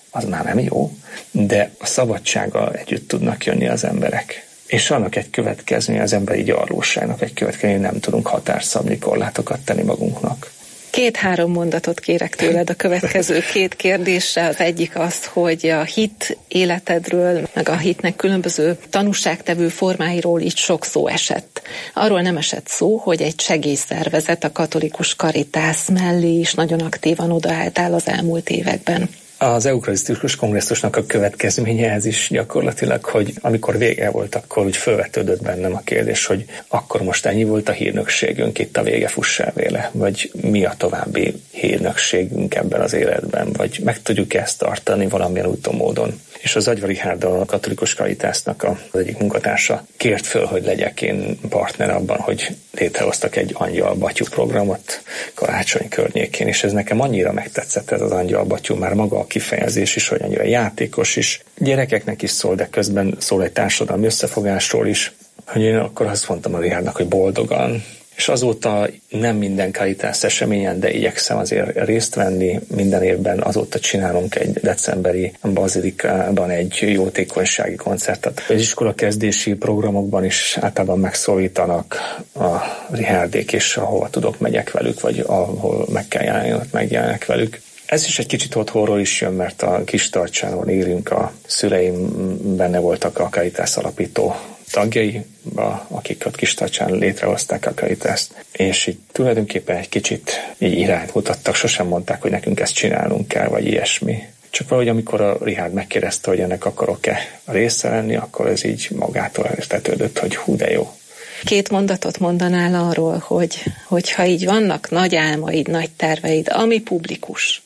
az már nem jó, de a szabadsággal együtt tudnak jönni az emberek. És annak egy következménye, az emberi gyarlóságnak egy következménye, nem tudunk határt szabni, korlátokat tenni magunknak. 2-3 mondatot kérek tőled a következő 2 kérdésre. Az egyik az, hogy a hit életedről, meg a hitnek különböző tanúságtevő formáiról így sok szó esett. Arról nem esett szó, hogy egy segélyszervezet, a Katolikus Caritas mellé is nagyon aktívan odaálltál az elmúlt években. Az eukarisztikus kongresszusnak a következménye ez is gyakorlatilag, hogy amikor vége volt, akkor úgy felvetődött bennem a kérdés, hogy akkor most ennyi volt a hírnökségünk, itt a vége, fuss el véle, vagy mi a további hírnökségünk ebben az életben, vagy meg tudjuk ezt tartani valamilyen úton, módon. És az Agyva Richárd, a Katolikus Caritasnak az egyik munkatársa kért föl, hogy legyek én partner abban, hogy létrehoztak egy angyalbatyú programot karácsony környékén, és ez nekem annyira megtetszett, ez az angyalbatyú, már maga a kifejezés is, hogy annyira játékos is, gyerekeknek is szól, de közben szól egy társadalmi összefogásról is, hogy én akkor azt mondtam a Richárdnak, hogy boldogan. És azóta nem minden Caritas eseményen, de igyekszem azért részt venni. Minden évben azóta csinálunk egy decemberi bazilikában egy jótékonysági koncertet. Az iskolakezdési programokban is általában megszólítanak a Richárdék, és ahova tudok, megyek velük, vagy ahol meg kell jelenni, megjelennek velük. Ez is egy kicsit otthonról is jön, mert a Kistarcsánon élünk, a szüleim benne voltak a Caritas alapító tagjai, akik ott Kistarcsán létrehozták a Caritást, és így tulajdonképpen egy kicsit így irányt mutattak, sosem mondták, hogy nekünk ezt csinálnunk kell, vagy ilyesmi. Csak valahogy amikor a Richárd megkérdezte, hogy ennek akarok-e része lenni, akkor ez így magától értetődött, hogy hú, de jó. 2 mondatot mondanál arról, hogy ha így vannak nagy álmaid, nagy terveid, ami publikus.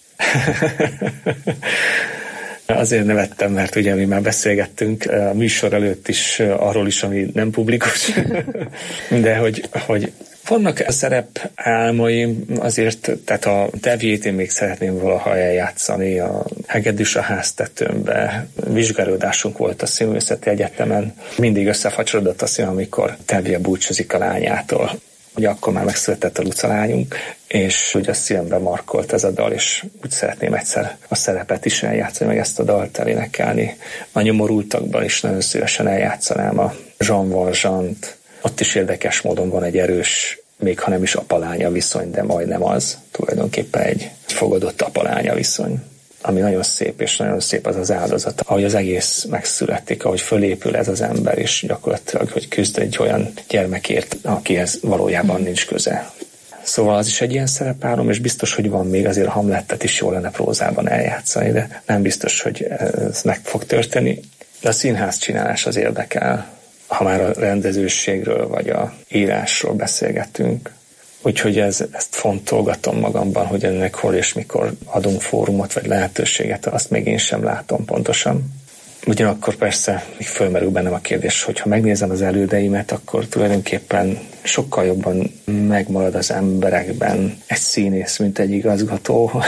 Azért nevettem, mert ugye mi már beszélgettünk a műsor előtt is arról is, ami nem publikus, de hogy vannak szerep álmaim azért, tehát a Tevjét én még szeretném valaha eljátszani, a Hegedűs a háztetőmbe, vizsgálódásunk volt a Színművészeti Egyetemen, mindig összefacsorodott a szín, amikor Tevje búcsúzik a lányától. Ugye akkor már megszületett a Luca lányunk, és ugye a szívembe markolt ez a dal, és úgy szeretném egyszer a szerepet is eljátszani, meg ezt a dalt elénekelni. A Nyomorultakban is nagyon szívesen eljátszanám a Jean Valjeant. Ott is érdekes módon van egy erős, még ha nem is apa-lánya viszony, de majdnem az. Tulajdonképpen egy fogadott apa-lánya viszony, ami nagyon szép, és nagyon szép az az áldozat, ahogy az egész megszületik, ahogy fölépül ez az ember, és gyakorlatilag, hogy küzd egy olyan gyermekért, akihez valójában nincs köze. Szóval az is egy ilyen szerepárom, és biztos, hogy van még, azért a Hamletet is jó lenne prózában eljátszani, de nem biztos, hogy ez meg fog történni. De a színház csinálás az érdekel, ha már a rendezőségről vagy a írásról beszélgetünk. Úgyhogy ezt fontolgatom magamban, hogy ennek hol és mikor adunk fórumot vagy lehetőséget, azt még én sem látom pontosan. Ugyanakkor persze még fölmerül bennem a kérdés, hogy ha megnézem az elődeimet, akkor tulajdonképpen sokkal jobban megmarad az emberekben egy színész, mint egy igazgató.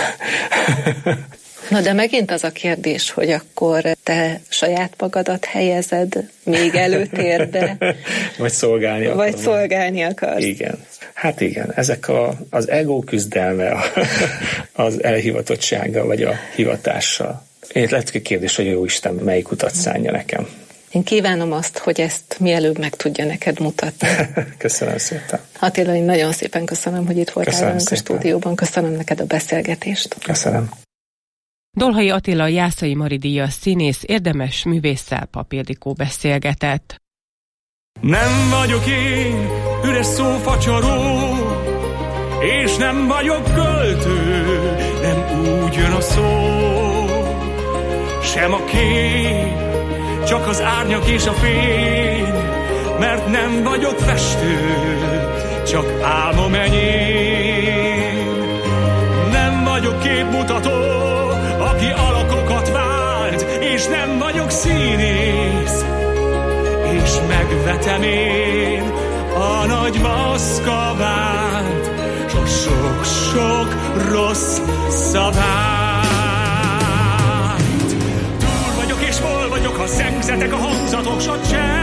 Na de megint az a kérdés, hogy akkor te saját magadat helyezed még előtérbe. Vagy szolgálni akarod. Vagy szolgálni akarsz. Igen. Hát igen, ezek az ego küzdelme, az elhivatottsága, vagy a hivatással. Én lehet, hogy kérdés, hogy a Jóisten melyik utat szánja nekem. Én kívánom azt, hogy ezt mielőbb meg tudja neked mutatni. Köszönöm szépen. Attila, én nagyon szépen köszönöm, hogy itt voltál velünk a stúdióban. Köszönöm neked a beszélgetést. Köszönöm. Dolhai Attila Jászai Mari díjas színész érdemes művésszel Pap Ildikó beszélgetett. Nem vagyok én üres szófacsaró, és nem vagyok költő, nem úgy jön a szó. Sem a kép, csak az árnyak és a fény, mert nem vagyok festő, csak álmom enyém. Nem vagyok képmutató, aki alakokat vált, és nem vagyok színész, és megvetem én a nagy maszkabált, s a sok-sok rossz szabályt. Túl vagyok és hol vagyok, ha szengzetek a hangzatok, s a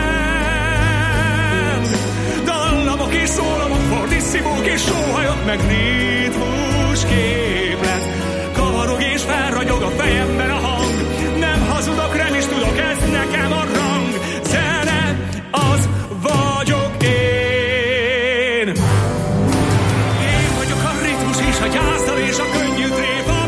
csend. Dallamok és szólamok, fordisszimók és sóhajok, meg ritmus képlet. Kavarog és felragyog a fejemben a hang, és a könnyű tréfa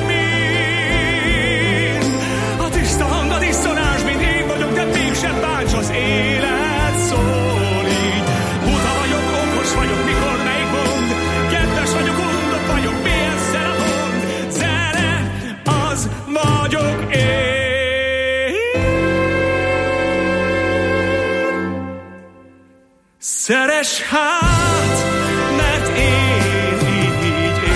mind. A tiszta hang, a diszonás, mint én vagyok, de mégsem bánts az élet, szól így. Buta vagyok, okos vagyok, mikor melyik mond, kedves vagyok, undok vagyok, milyen szeret mond. Zene, az vagyok én. Szeres hát,